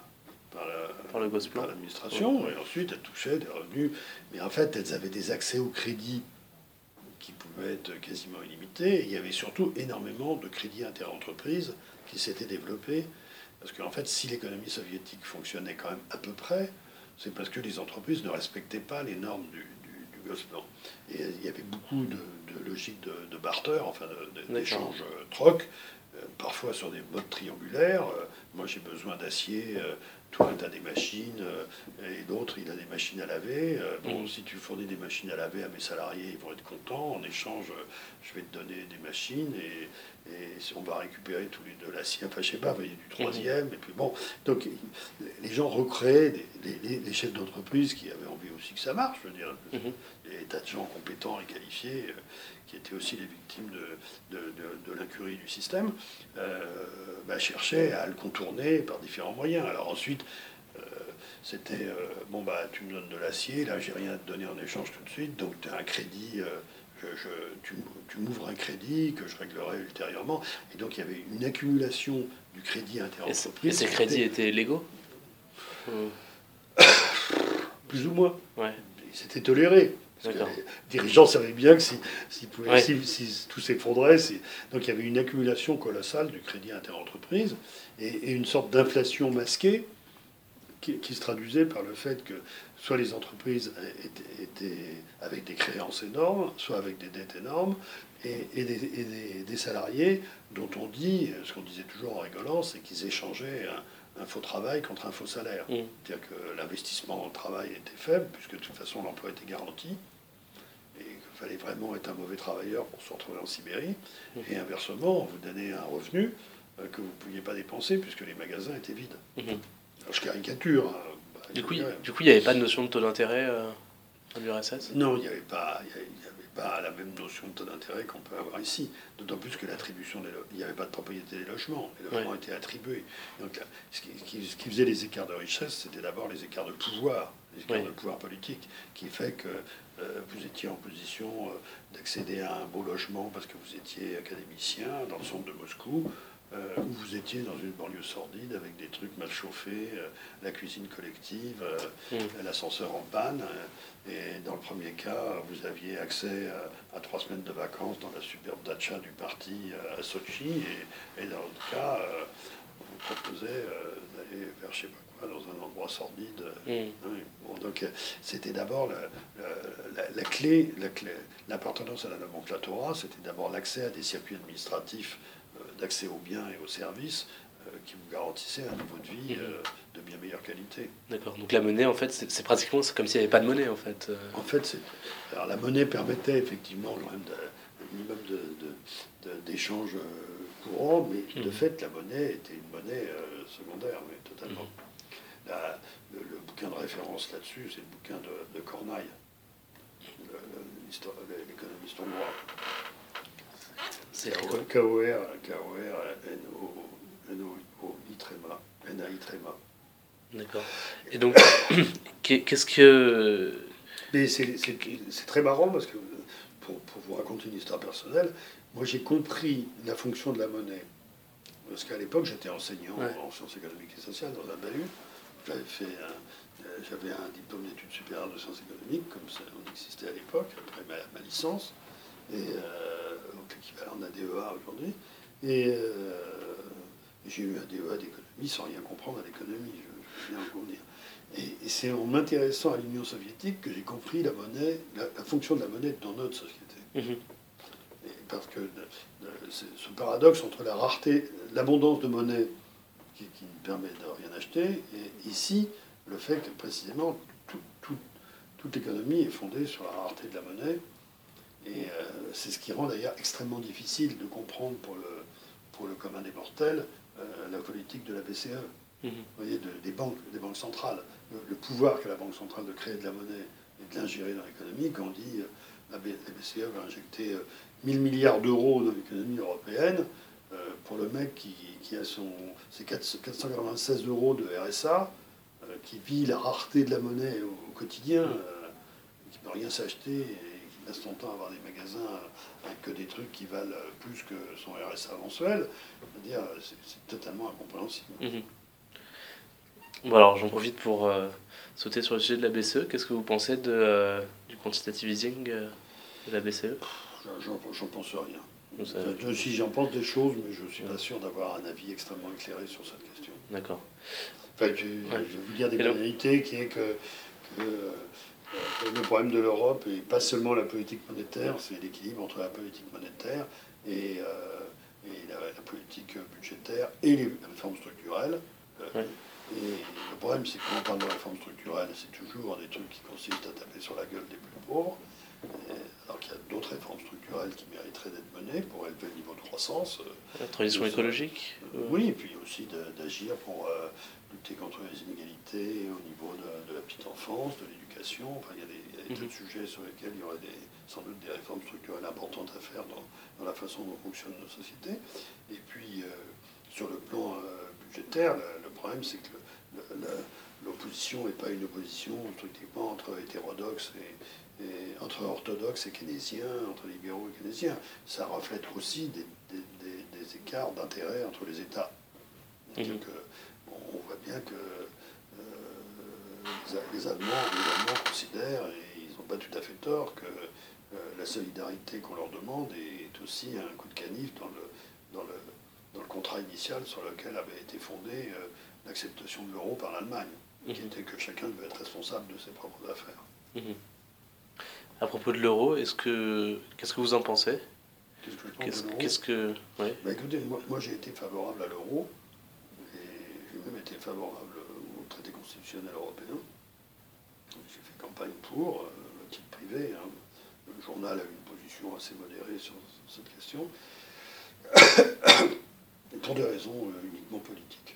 l'administration, et ensuite elles touchaient des revenus. Mais en fait, elles avaient des accès au crédit qui pouvaient être quasiment illimités. Et il y avait surtout énormément de crédits interentreprises qui s'étaient développés. Parce qu'en fait, si l'économie soviétique fonctionnait quand même à peu près, c'est parce que les entreprises ne respectaient pas les normes du Gosselin. Et il y avait beaucoup de logiques de barter, enfin d'échanges troc, parfois sur des modes triangulaires. Moi j'ai besoin d'acier, toi tu as des machines, et l'autre il a des machines à laver. Bon, si tu fournis des machines à laver à mes salariés, ils vont être contents. En échange, je vais te donner des machines et on va récupérer tous les deux l'acier. Enfin, je sais pas, il y a du troisième. Et puis bon, donc les gens recréaient, les chefs d'entreprise qui avaient envie aussi que ça marche, je veux dire. Des tas de gens compétents et qualifiés qui étaient aussi les victimes de l'incurie du système, cherchaient à le contourner par différents moyens. Alors ensuite, c'était tu me donnes de l'acier, là j'ai rien à te donner en échange tout de suite, donc tu as un crédit, tu m'ouvres un crédit que je réglerai ultérieurement. Et donc il y avait une accumulation du crédit interentreprise. Et ces crédits étaient légaux? Plus ou moins. Ouais. C'était toléré. Parce que les dirigeants savaient bien que si tout s'effondrait, donc il y avait une accumulation colossale du crédit interentreprise et une sorte d'inflation masquée qui se traduisait par le fait que soit les entreprises étaient avec des créances énormes, soit avec des dettes énormes, et des salariés dont on dit, ce qu'on disait toujours en rigolant, c'est qu'ils échangeaient un faux travail contre un faux salaire. C'est-à-dire que l'investissement dans le travail était faible, puisque de toute façon l'emploi était garanti, et qu'il fallait vraiment être un mauvais travailleur pour se retrouver en Sibérie. Et inversement, on vous donnait un revenu que vous ne pouviez pas dépenser, puisque les magasins étaient vides. Alors je caricature. Du coup, il n'y avait pas de notion de taux d'intérêt à l'URSS? Non, il n'y avait pas la même notion de taux d'intérêt qu'on peut avoir ici. D'autant plus que l'attribution il n'y avait pas de propriété des logements. Les logements étaient attribués. Donc, ce qui faisait les écarts de richesse, c'était d'abord les écarts de pouvoir, les écarts de pouvoir politique, qui fait que vous étiez en position d'accéder à un beau logement parce que vous étiez académicien dans le centre de Moscou, où vous étiez dans une banlieue sordide avec des trucs mal chauffés, la cuisine collective, l'ascenseur en panne. Et dans le premier cas, vous aviez accès à 3 semaines de vacances dans la superbe datcha du parti à Sochi. Et dans l'autre cas, on vous proposait d'aller vers je sais pas quoi, dans un endroit sordide. Donc c'était d'abord la clé, l'appartenance à la nomenclatura, c'était d'abord l'accès à des circuits administratifs d'accès aux biens et aux services qui vous garantissaient un niveau de vie de bien meilleure qualité. D'accord. Donc la monnaie, en fait, c'est pratiquement comme s'il n'y avait pas de monnaie, en fait. En fait, alors la monnaie permettait effectivement quand même un minimum d'échanges courant, mais de fait, la monnaie était une monnaie secondaire, mais totalement. Le bouquin de référence là-dessus, c'est le bouquin de Corneille, l'économiste hongrois. C'est N-O-I-Trema, N-A-I-Trema. D'accord. Et donc, qu'est-ce que... Mais c'est très marrant parce que, pour vous raconter une histoire personnelle, moi j'ai compris la fonction de la monnaie. Parce qu'à l'époque, j'étais enseignant en sciences économiques et sociales dans un BAHU. J'avais un diplôme d'études supérieures de sciences économiques, comme ça on existait à l'époque, après ma licence, et l'équivalent d'un DEA aujourd'hui. Et j'ai eu un DEA d'économie sans rien comprendre à l'économie, je viens de vous dire. Et c'est en m'intéressant à l'Union soviétique que j'ai compris la monnaie, la fonction de la monnaie dans notre société. Et parce que ce paradoxe entre la rareté, l'abondance de monnaie qui permet de rien acheter, et ici, le fait que précisément toute l'économie est fondée sur la rareté de la monnaie, et c'est ce qui rend d'ailleurs extrêmement difficile de comprendre pour le commun des mortels la politique de la BCE. Vous voyez, des banques centrales. Le pouvoir qu'a la Banque centrale de créer de la monnaie et de l'ingérer dans l'économie, quand on dit la BCE va injecter 1000 milliards d'euros dans l'économie européenne, pour le mec qui a ses 496 euros de RSA, qui vit la rareté de la monnaie au quotidien, qui ne peut rien s'acheter et qui passe son temps à avoir des magasins avec que des trucs qui valent plus que son RSA mensuel, c'est-à-dire c'est totalement incompréhensible. Bon, alors j'en profite pour sauter sur le sujet de la BCE. Qu'est-ce que vous pensez du quantitative easing de la BCE? J'en pense rien. Si j'en pense des choses, mais je ne suis pas sûr d'avoir un avis extrêmement éclairé sur cette question. D'accord. Enfin, je vais vous dire des banalités, qui est que le problème de l'Europe n'est pas seulement la politique monétaire, c'est l'équilibre entre la politique monétaire et la politique budgétaire et les réformes structurelles. Et le problème, c'est que quand on parle de réforme structurelle, c'est toujours des trucs qui consistent à taper sur la gueule des plus pauvres, alors qu'il y a d'autres réformes structurelles qui mériteraient d'être menées pour élever le niveau de croissance. La transition écologique Oui, et puis aussi d'agir pour lutter contre les inégalités au niveau de la petite enfance, de l'éducation. Enfin, il y a des tas de sujets sur lesquels il y aurait sans doute des réformes structurelles importantes à faire dans la façon dont fonctionnent nos sociétés. Et puis, sur le plan budgétaire, le problème, c'est que l'opposition n'est pas une opposition strictement entre hétérodoxes et entre orthodoxes et keynésiens, entre libéraux et keynésiens. Ça reflète aussi des écarts d'intérêt entre les États. Donc, on voit bien que les Allemands considèrent, et ils n'ont pas tout à fait tort, que la solidarité qu'on leur demande est aussi un coup de canif dans le contrat initial sur lequel avait été fondée l'acceptation de l'euro par l'Allemagne, qui était que chacun devait être responsable de ses propres affaires. À propos de l'euro, qu'est-ce que vous en pensez? Qu'est-ce que je pense de l'euro ? Bah, écoutez, moi j'ai été favorable à l'euro, et j'ai même été favorable au traité constitutionnel européen. J'ai fait campagne pour, à titre privé. Le journal a eu une position assez modérée sur cette question, pour des raisons uniquement politiques.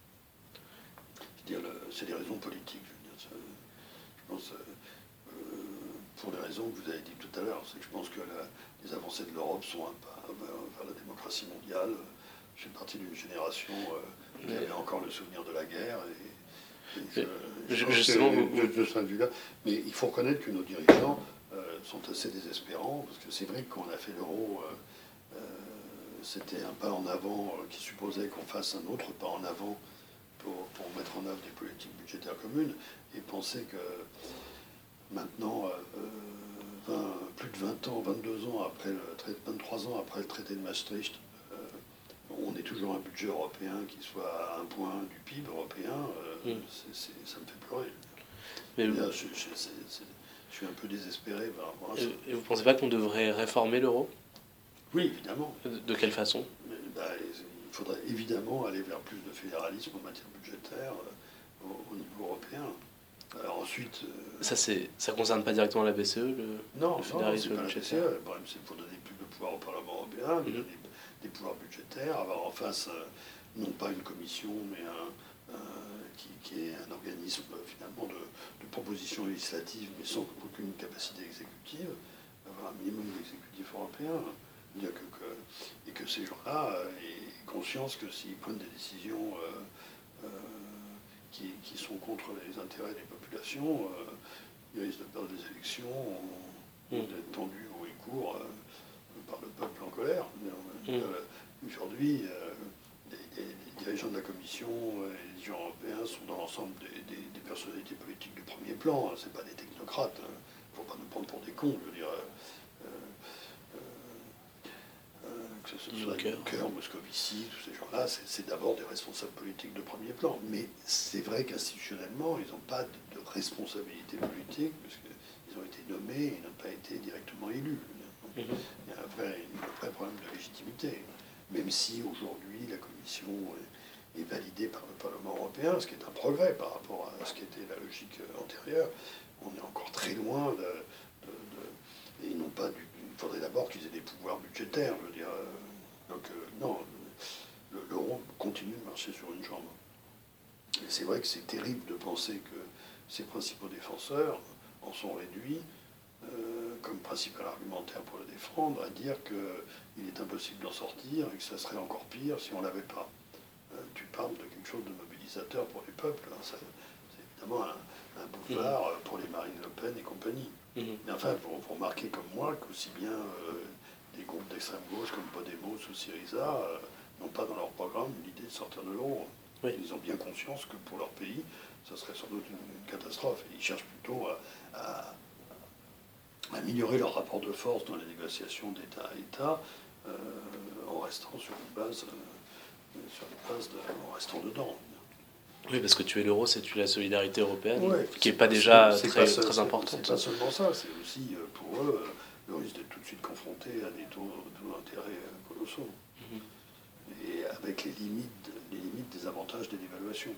C'est des raisons politiques, je pense, pour les raisons que vous avez dites tout à l'heure. C'est que je pense que les avancées de l'Europe sont un pas vers la démocratie mondiale. Je fais partie d'une génération qui avait encore le souvenir de la guerre. Justement, de ce point de vue-là. Mais il faut reconnaître que nos dirigeants sont assez désespérants, parce que c'est vrai que quand on a fait l'euro, c'était un pas en avant qui supposait qu'on fasse un autre pas en avant pour mettre en œuvre des politiques budgétaires communes, et penser que maintenant, plus de 20 ans, 22 ans après 23 ans après le traité de Maastricht, on est toujours un budget européen qui soit à un point du PIB européen, ça me fait pleurer. Mais je suis un peu désespéré par rapport à ça. Et vous ne pensez pas qu'on devrait réformer l'euro? Oui, évidemment. De quelle façon? Il faudrait évidemment aller vers plus de fédéralisme en matière budgétaire au niveau européen. Alors ensuite... Ça ne concerne pas directement la BCE, le fédéralisme budgétaire. Le problème, c'est qu'il faut donner plus de pouvoir au Parlement européen, des pouvoirs budgétaires, avoir en face non pas une commission, mais qui est un organisme finalement de proposition législative, mais sans aucune capacité exécutive, avoir un minimum d'exécutif européen, et que ces gens-là aient conscience que s'ils prennent des décisions qui sont contre les intérêts des populations, ils risquent de perdre des élections, d'être tendus haut et court par le peuple en colère. Aujourd'hui, les dirigeants de la Commission et les dirigeants européens sont dans l'ensemble des personnalités politiques de premier plan. Ce n'est pas des technocrates. Il ne faut pas nous prendre pour des cons. Je veux dire, que ce soit Juncker, Moscovici, tous ces gens-là, c'est d'abord des responsables politiques de premier plan. Mais c'est vrai qu'institutionnellement, ils n'ont pas de responsabilité politique, parce qu'ils ont été nommés et n'ont pas été directement élus. Il y a un vrai problème de légitimité. Même si aujourd'hui la Commission est validée par le Parlement européen, ce qui est un progrès par rapport à ce qui était la logique antérieure, on est encore très loin et ils n'ont pas il faudrait d'abord qu'ils aient des pouvoirs budgétaires, je veux dire. Donc non, l'euro continue de marcher sur une jambe. Et c'est vrai que c'est terrible de penser que ses principaux défenseurs en sont réduits comme principal argumentaire pour le défendre, à dire qu'il est impossible d'en sortir et que ça serait encore pire si on ne l'avait pas. Tu parles de quelque chose de mobilisateur pour les peuples, hein, c'est évidemment un boulevard pour les Marine Le Pen et compagnie. Mais enfin, pour remarquer comme moi qu'aussi bien des groupes d'extrême gauche comme Podemos ou Syriza n'ont pas dans leur programme l'idée de sortir de l'euro. Oui. Ils ont bien conscience que pour leur pays, ça serait sans doute une catastrophe. Et ils cherchent plutôt à améliorer leur rapport de force dans les négociations d'État à État en restant sur une base, en restant dedans. Oui, parce que tuer l'euro, c'est tuer la solidarité européenne, ouais, qui n'est pas déjà très importante. C'est pas seulement ça, c'est aussi pour eux le risque d'être tout de suite confronté à des taux d'intérêt colossaux. Et avec les limites des avantages des dévaluations.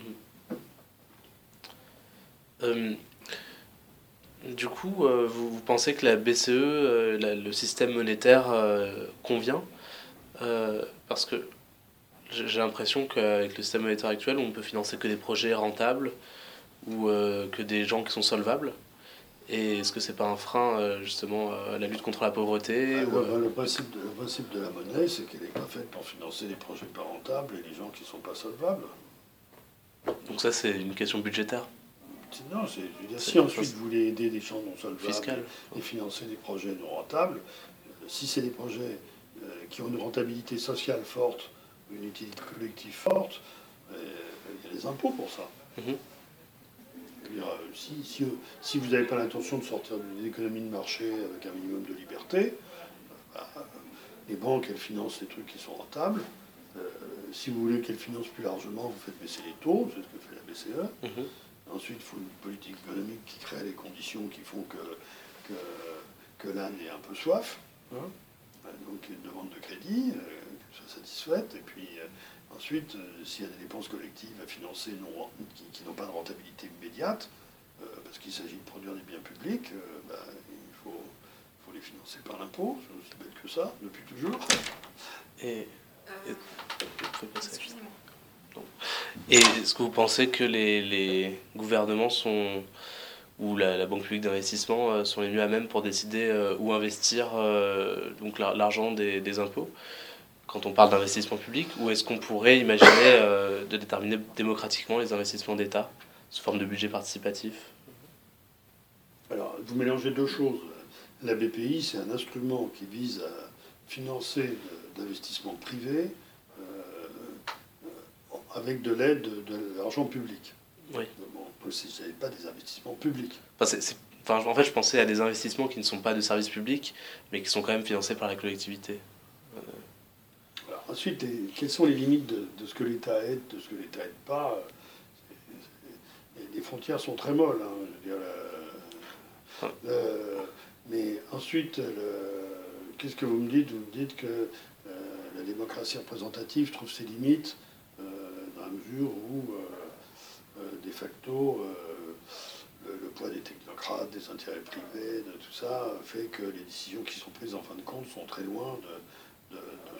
Du coup, vous pensez que la BCE, le système monétaire convient parce que j'ai l'impression qu'avec le système monétaire actuel, on peut financer que des projets rentables ou que des gens qui sont solvables. Et est-ce que c'est pas un frein justement à la lutte contre la pauvreté le principe de la monnaie, c'est qu'elle n'est pas faite pour financer des projets pas rentables et les gens qui ne sont pas solvables. Donc ça, c'est une question budgétaire. Non, si ensuite vous voulez aider des gens non solvables et financer des projets non rentables, si c'est des projets qui ont une rentabilité sociale forte, une utilité collective forte, il y a des impôts pour ça. Si vous n'avez pas l'intention de sortir d'une économie de marché avec un minimum de liberté, les banques, elles financent les trucs qui sont rentables. Si vous voulez qu'elles financent plus largement, vous faites baisser les taux, c'est ce que fait la BCE. Ensuite, il faut une politique économique qui crée les conditions qui font que l'âne ait un peu soif. Donc une demande de crédit, que soit satisfaite. Et puis ensuite, s'il y a des dépenses collectives à financer qui n'ont pas de rentabilité immédiate, parce qu'il s'agit de produire des biens publics, il faut les financer par l'impôt. C'est aussi bête que ça, depuis toujours. Et est-ce que vous pensez que les gouvernements ou la Banque publique d'investissement sont les mieux à même pour décider où investir donc l'argent des impôts quand on parle d'investissement public, ou est-ce qu'on pourrait imaginer de déterminer démocratiquement les investissements d'État sous forme de budget participatif? Alors, vous mélangez deux choses. La BPI, c'est un instrument qui vise à financer d'investissements privés avec de l'aide de l'argent public. Oui. Bon, ce n'est pas des investissements publics. En fait, je pensais à des investissements qui ne sont pas de service public, mais qui sont quand même financés par la collectivité. Alors, ensuite, quelles sont les limites de ce que l'État aide, de ce que l'État aide pas? Les frontières sont très molles. Je veux dire, mais ensuite, qu'est-ce que vous me dites? Vous me dites que la démocratie représentative trouve ses limites dans la mesure où, de facto, le poids des technocrates, des intérêts privés, de tout ça, fait que les décisions qui sont prises en fin de compte sont très loin de ce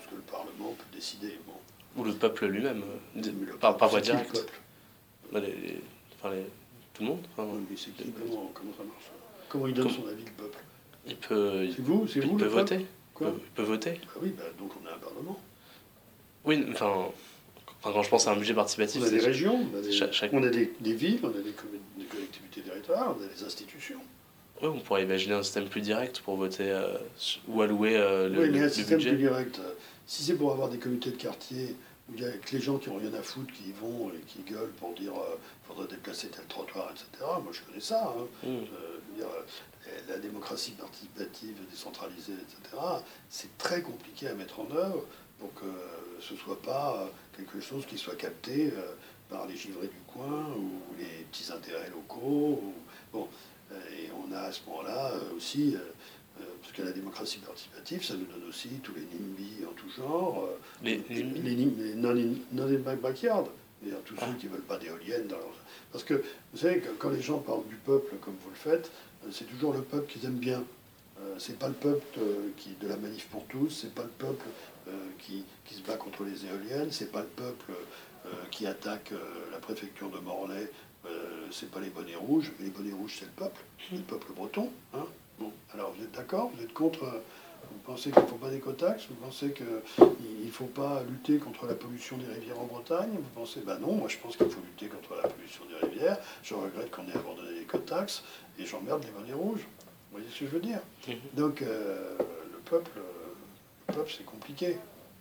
que le Parlement peut décider. Bon. Ou le peuple lui-même, Par voie directe. Bah, tout le monde. Oui, mais c'est qui comment ça marche? Comment il donne son avis, le peuple? Il peut, C'est vous peut le peuple? voter. Quoi? Il peut voter. Oui, donc on a un Parlement. Oui, quand je pense à un budget participatif, On a des régions, on a des villes, on a des collectivités territoriales, on a des institutions. Oui, on pourrait imaginer un système plus direct pour voter ou allouer oui, mais un système budget. plus direct. Si c'est pour avoir des comités de quartier où il y a que les gens qui n'ont rien à foutre qui y vont et qui gueulent pour dire faudrait déplacer tel trottoir, etc. Moi, je connais ça. Hein. Je veux dire, la démocratie participative, décentralisée, etc. C'est très compliqué à mettre en œuvre pour que ce ne soit pas quelque chose qui soit capté par les givrés du coin ou les petits intérêts locaux. Bon, et on a à ce moment-là aussi, parce que la démocratie participative, ça nous donne aussi tous les NIMBY en tout genre, les non-in-backyard, c'est-à-dire tous ceux qui ne veulent pas d'éoliennes dans leur... Parce que, vous savez, quand les gens parlent du peuple comme vous le faites, c'est toujours le peuple qu'ils aiment bien. C'est pas le peuple de la manif pour tous, c'est pas le peuple qui se bat contre les éoliennes, c'est pas le peuple qui attaque la préfecture de Morlaix, c'est pas les bonnets rouges, mais les bonnets rouges c'est le peuple breton. Hein. Bon, alors vous êtes d'accord? Vous êtes contre? Vous pensez qu'il ne faut pas d'écotaxe? Vous pensez qu'il ne faut pas lutter contre la pollution des rivières en Bretagne? Vous pensez, ben non, moi je pense qu'il faut lutter contre la pollution des rivières. Je regrette qu'on ait abandonné l'écotaxe et j'emmerde les bonnets rouges. Vous voyez ce que je veux dire? Donc le peuple c'est compliqué.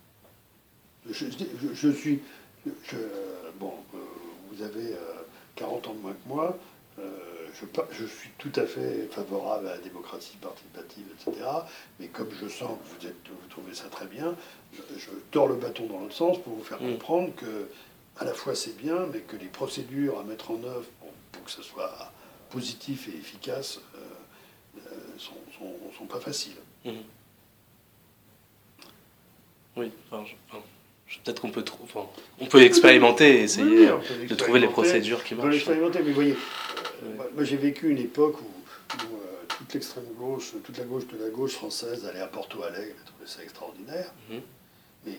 Bon, vous avez 40 ans de moins que moi. Je suis tout à fait favorable à la démocratie participative, etc. Mais comme je sens que vous trouvez ça très bien, je tords le bâton dans l'autre sens pour vous faire comprendre que à la fois c'est bien, mais que les procédures à mettre en œuvre pour que ce soit positif et efficace sont pas faciles. Oui, peut-être qu'on peut on peut expérimenter et essayer de trouver les procédures qui marchent. On peut l'expérimenter, mais vous voyez, moi j'ai vécu une époque où toute l'extrême gauche, toute la gauche de la gauche française allait à Porto Alegre, j'ai trouvé ça extraordinaire. Mais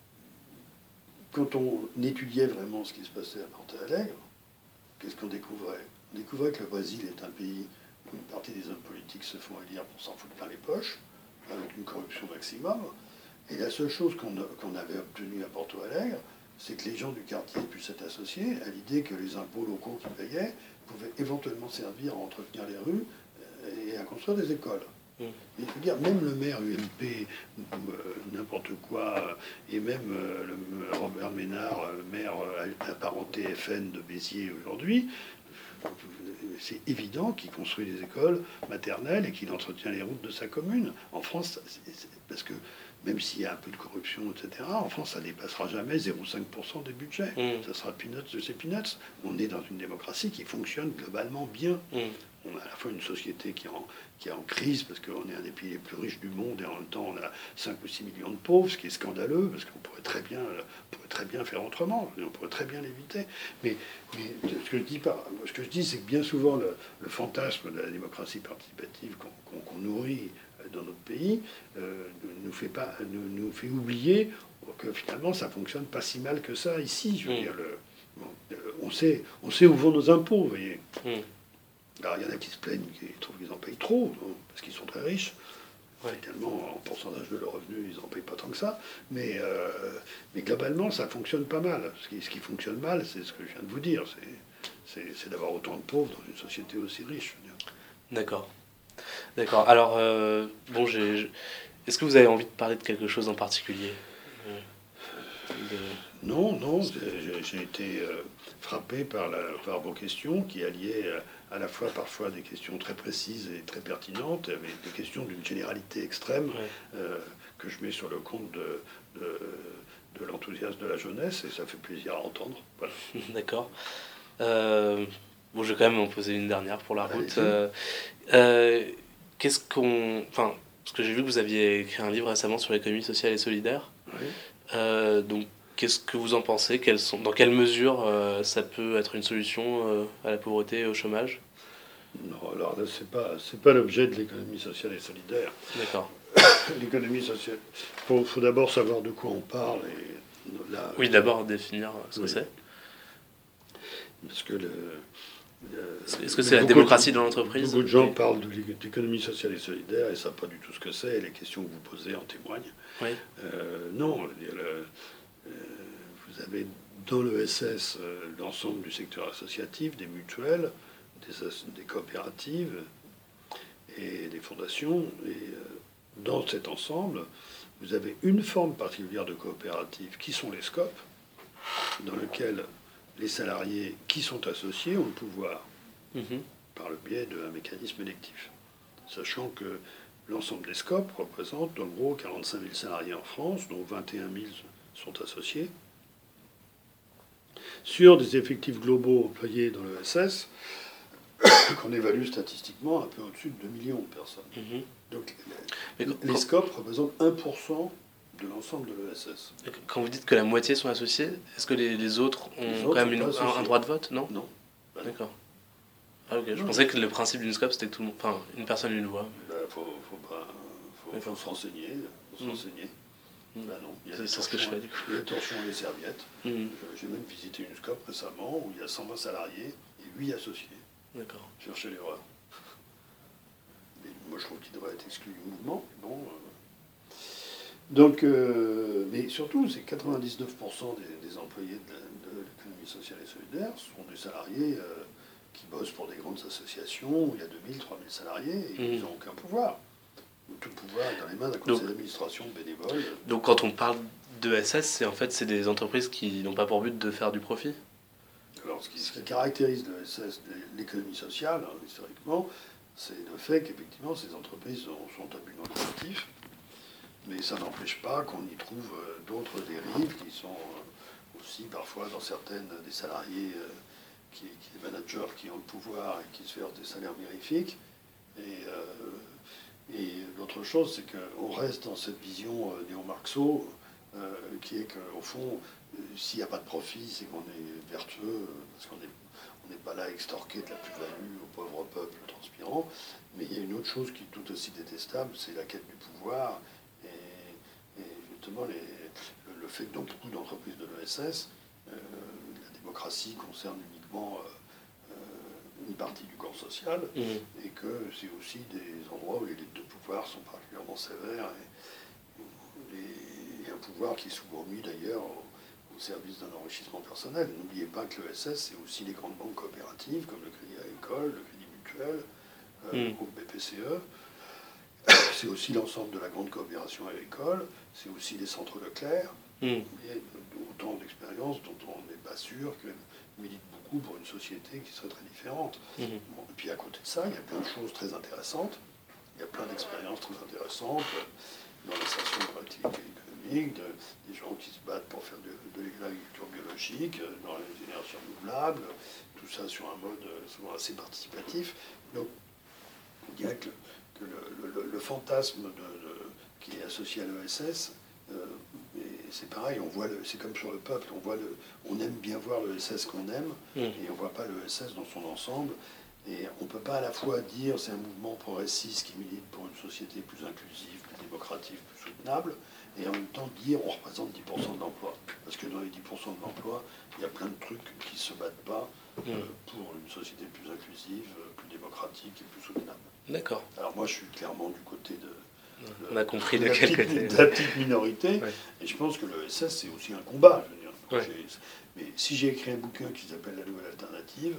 quand on étudiait vraiment ce qui se passait à Porto Alegre, qu'est-ce qu'on découvrait? On découvrait que le Brésil est un pays où une partie des hommes politiques se font élire pour s'en foutre plein les poches, avec une corruption maximum. Et la seule chose qu'on avait obtenue à Porto Alegre, c'est que les gens du quartier puissent être associés à l'idée que les impôts locaux qu'ils payaient pouvaient éventuellement servir à entretenir les rues et à construire des écoles. Et je veux dire, même le maire UMP, n'importe quoi, et même le Robert Ménard, maire apparenté FN de Béziers aujourd'hui, c'est évident qu'il construit des écoles maternelles et qu'il entretient les routes de sa commune. En France, parce que même s'il y a un peu de corruption, etc., en France, ça ne dépassera jamais 0,5% des budgets. Ça sera peanuts de ces peanuts. On est dans une démocratie qui fonctionne globalement bien. On a à la fois une société qui est en crise, parce qu'on est un des pays les plus riches du monde, et en même temps, on a 5 ou 6 millions de pauvres, ce qui est scandaleux, parce qu'on pourrait très bien faire autrement, on pourrait très bien l'éviter. Mais ce que je dis, c'est que bien souvent, le fantasme de la démocratie participative qu'on nourrit dans notre pays nous fait oublier que finalement ça fonctionne pas si mal que ça ici. Je veux dire, on sait où vont nos impôts, vous voyez. Alors il y en a qui se plaignent, qui trouvent qu'ils en payent trop, parce qu'ils sont très riches. Finalement, en pourcentage de leurs revenus, ils n'en payent pas tant que ça. Mais globalement, ça fonctionne pas mal. Ce qui fonctionne mal, c'est ce que je viens de vous dire. C'est d'avoir autant de pauvres dans une société aussi riche. D'accord. Alors, est-ce que vous avez envie de parler de quelque chose en particulier Non, j'ai été frappé par vos questions qui alliaient à la fois parfois des questions très précises et très pertinentes, avec des questions d'une généralité extrême que je mets sur le compte de l'enthousiasme de la jeunesse, et ça fait plaisir à entendre. Voilà. D'accord. Je vais quand même en poser une dernière pour la route. Parce que j'ai vu que vous aviez écrit un livre récemment sur l'économie sociale et solidaire. Donc, qu'est-ce que vous en pensez? Dans quelle mesure ça peut être une solution à la pauvreté et au chômage? Non, alors là, c'est pas l'objet de l'économie sociale et solidaire. D'accord. L'économie sociale. Faut d'abord savoir de quoi on parle. Et là, Oui, d'abord définir ce que oui. c'est. Parce que Est-ce que c'est la démocratie dans l'entreprise? Beaucoup de gens parlent d'économie sociale et solidaire et ne savent pas du tout ce que c'est. Et les questions que vous posez en témoignent. Oui. Non, vous avez dans l'ESS l'ensemble du secteur associatif, des mutuelles, des coopératives et des fondations. Et dans cet ensemble, vous avez une forme particulière de coopérative qui sont les SCOP, dans lequel les salariés qui sont associés ont le pouvoir par le biais d'un mécanisme électif. Sachant que l'ensemble des SCOP représente en gros 45 000 salariés en France, dont 21 000 sont associés. Sur des effectifs globaux employés dans l'ESS, qu'on évalue statistiquement un peu au-dessus de 2 millions de personnes. Donc les SCOP représentent 1% de l'ensemble de l'ESS. Quand vous dites que la moitié sont associés, est-ce que les autres ont quand même un droit de vote? Non. Non. D'accord. Ah, ok. Je pensais que le principe d'une SCOP, c'était que tout le monde, enfin, une personne, une voix. Faut se renseigner. Ben non, c'est ce que je fais, du coup. Il y a des torchons et des serviettes. J'ai même visité une SCOP récemment où il y a 120 salariés et 8 associés. D'accord. Cherchez l'erreur. Moi, je trouve qu'il devrait être exclu du mouvement. Bon, donc, mais surtout, c'est 99% des employés de l'économie sociale et solidaire sont des salariés qui bossent pour des grandes associations où il y a 2000, 3000 salariés et ils n'ont aucun pouvoir. Tout le pouvoir est dans les mains d'un conseil d'administration bénévole. Donc, quand on parle d'ESS, c'est des entreprises qui n'ont pas pour but de faire du profit? Alors, ce qui caractérise l'ESS, l'économie sociale, historiquement, c'est le fait qu'effectivement, ces entreprises sont à but non lucratif. Mais ça n'empêche pas qu'on y trouve d'autres dérives qui sont aussi parfois dans certaines des salariés, des managers qui ont le pouvoir et qui se versent des salaires mirifiques. Et l'autre chose, c'est qu'on reste dans cette vision néo-marxo qui est qu'au fond, s'il n'y a pas de profit, c'est qu'on est vertueux, parce qu'on n'est pas là à extorquer de la plus-value au pauvre peuple transpirant. Mais il y a une autre chose qui est tout aussi détestable, c'est la quête du pouvoir. Et justement, le fait que dans beaucoup d'entreprises de l'ESS, la démocratie concerne uniquement une partie du corps social, et que c'est aussi des endroits où les luttes de pouvoir sont particulièrement sévères, et un pouvoir qui est souvent mis d'ailleurs au service d'un enrichissement personnel. N'oubliez pas que l'ESS, c'est aussi les grandes banques coopératives, comme le Crédit Agricole, le Crédit Mutuel, le groupe BPCE. C'est aussi l'ensemble de la grande coopération agricole, c'est aussi les centres Leclerc, et autant d'expériences dont on n'est pas sûr qu'elles militent beaucoup pour une société qui serait très différente. Bon, et puis à côté de ça, il y a plein de choses très intéressantes, il y a plein d'expériences très intéressantes dans l'insertion de l'activité économique, des gens qui se battent pour faire de l'agriculture biologique, dans les énergies renouvelables, tout ça sur un mode souvent assez participatif. Donc, je dirais que le fantasme qui est associé à l'ESS, c'est pareil, c'est comme sur le peuple, on aime bien voir l'ESS qu'on aime, et on ne voit pas l'ESS dans son ensemble. Et on ne peut pas à la fois dire c'est un mouvement progressiste qui milite pour une société plus inclusive, plus démocratique, plus soutenable, et en même temps dire on représente 10% de l'emploi. Parce que dans les 10% de l'emploi, il y a plein de trucs qui ne se battent pas pour une société plus inclusive, plus démocratique et plus soutenable. D'accord. Alors moi je suis clairement du côté on a compris de quel côté. De la petite minorité, et je pense que l'ESS c'est aussi un combat. Je veux dire. Mais si j'ai écrit un bouquin qui s'appelle La Nouvelle Alternative,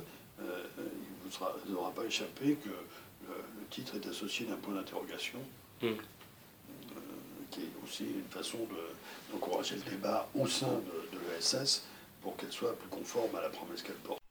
il ne vous aura pas échappé que le titre est associé d'un point d'interrogation, qui est aussi une façon d'encourager le débat au sein de l'ESS pour qu'elle soit plus conforme à la promesse qu'elle porte.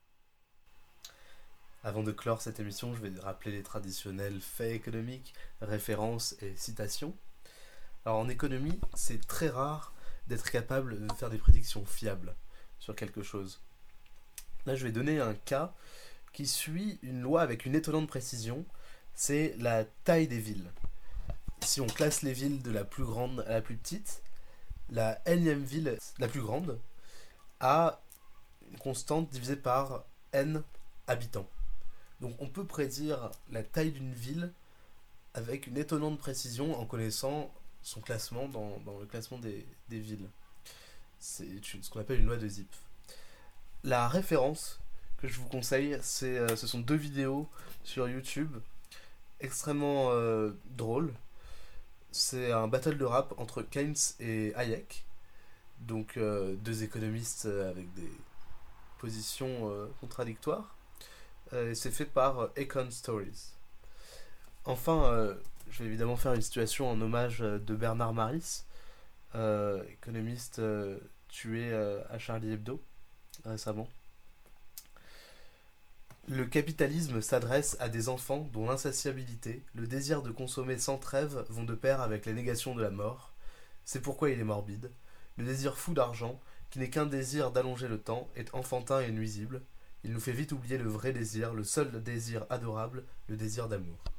Avant de clore cette émission, je vais rappeler les traditionnels faits économiques, références et citations. Alors en économie, c'est très rare d'être capable de faire des prédictions fiables sur quelque chose. Là, je vais donner un cas qui suit une loi avec une étonnante précision, c'est la taille des villes. Si on classe les villes de la plus grande à la plus petite, la énième ville la plus grande a une constante divisée par n habitants. Donc on peut prédire la taille d'une ville avec une étonnante précision en connaissant son classement dans le classement des villes. C'est ce qu'on appelle une loi de Zipf. La référence que je vous conseille, ce sont 2 vidéos sur YouTube extrêmement drôles. C'est un battle de rap entre Keynes et Hayek, donc 2 économistes avec des positions contradictoires. C'est fait par Econ Stories. Enfin, je vais évidemment faire une situation en hommage de Bernard Maris, économiste tué à Charlie Hebdo récemment. Le capitalisme s'adresse à des enfants dont l'insatiabilité, le désir de consommer sans trêve vont de pair avec la négation de la mort. C'est pourquoi il est morbide. Le désir fou d'argent, qui n'est qu'un désir d'allonger le temps, est enfantin et nuisible. Il nous fait vite oublier le vrai désir, le seul désir adorable, le désir d'amour.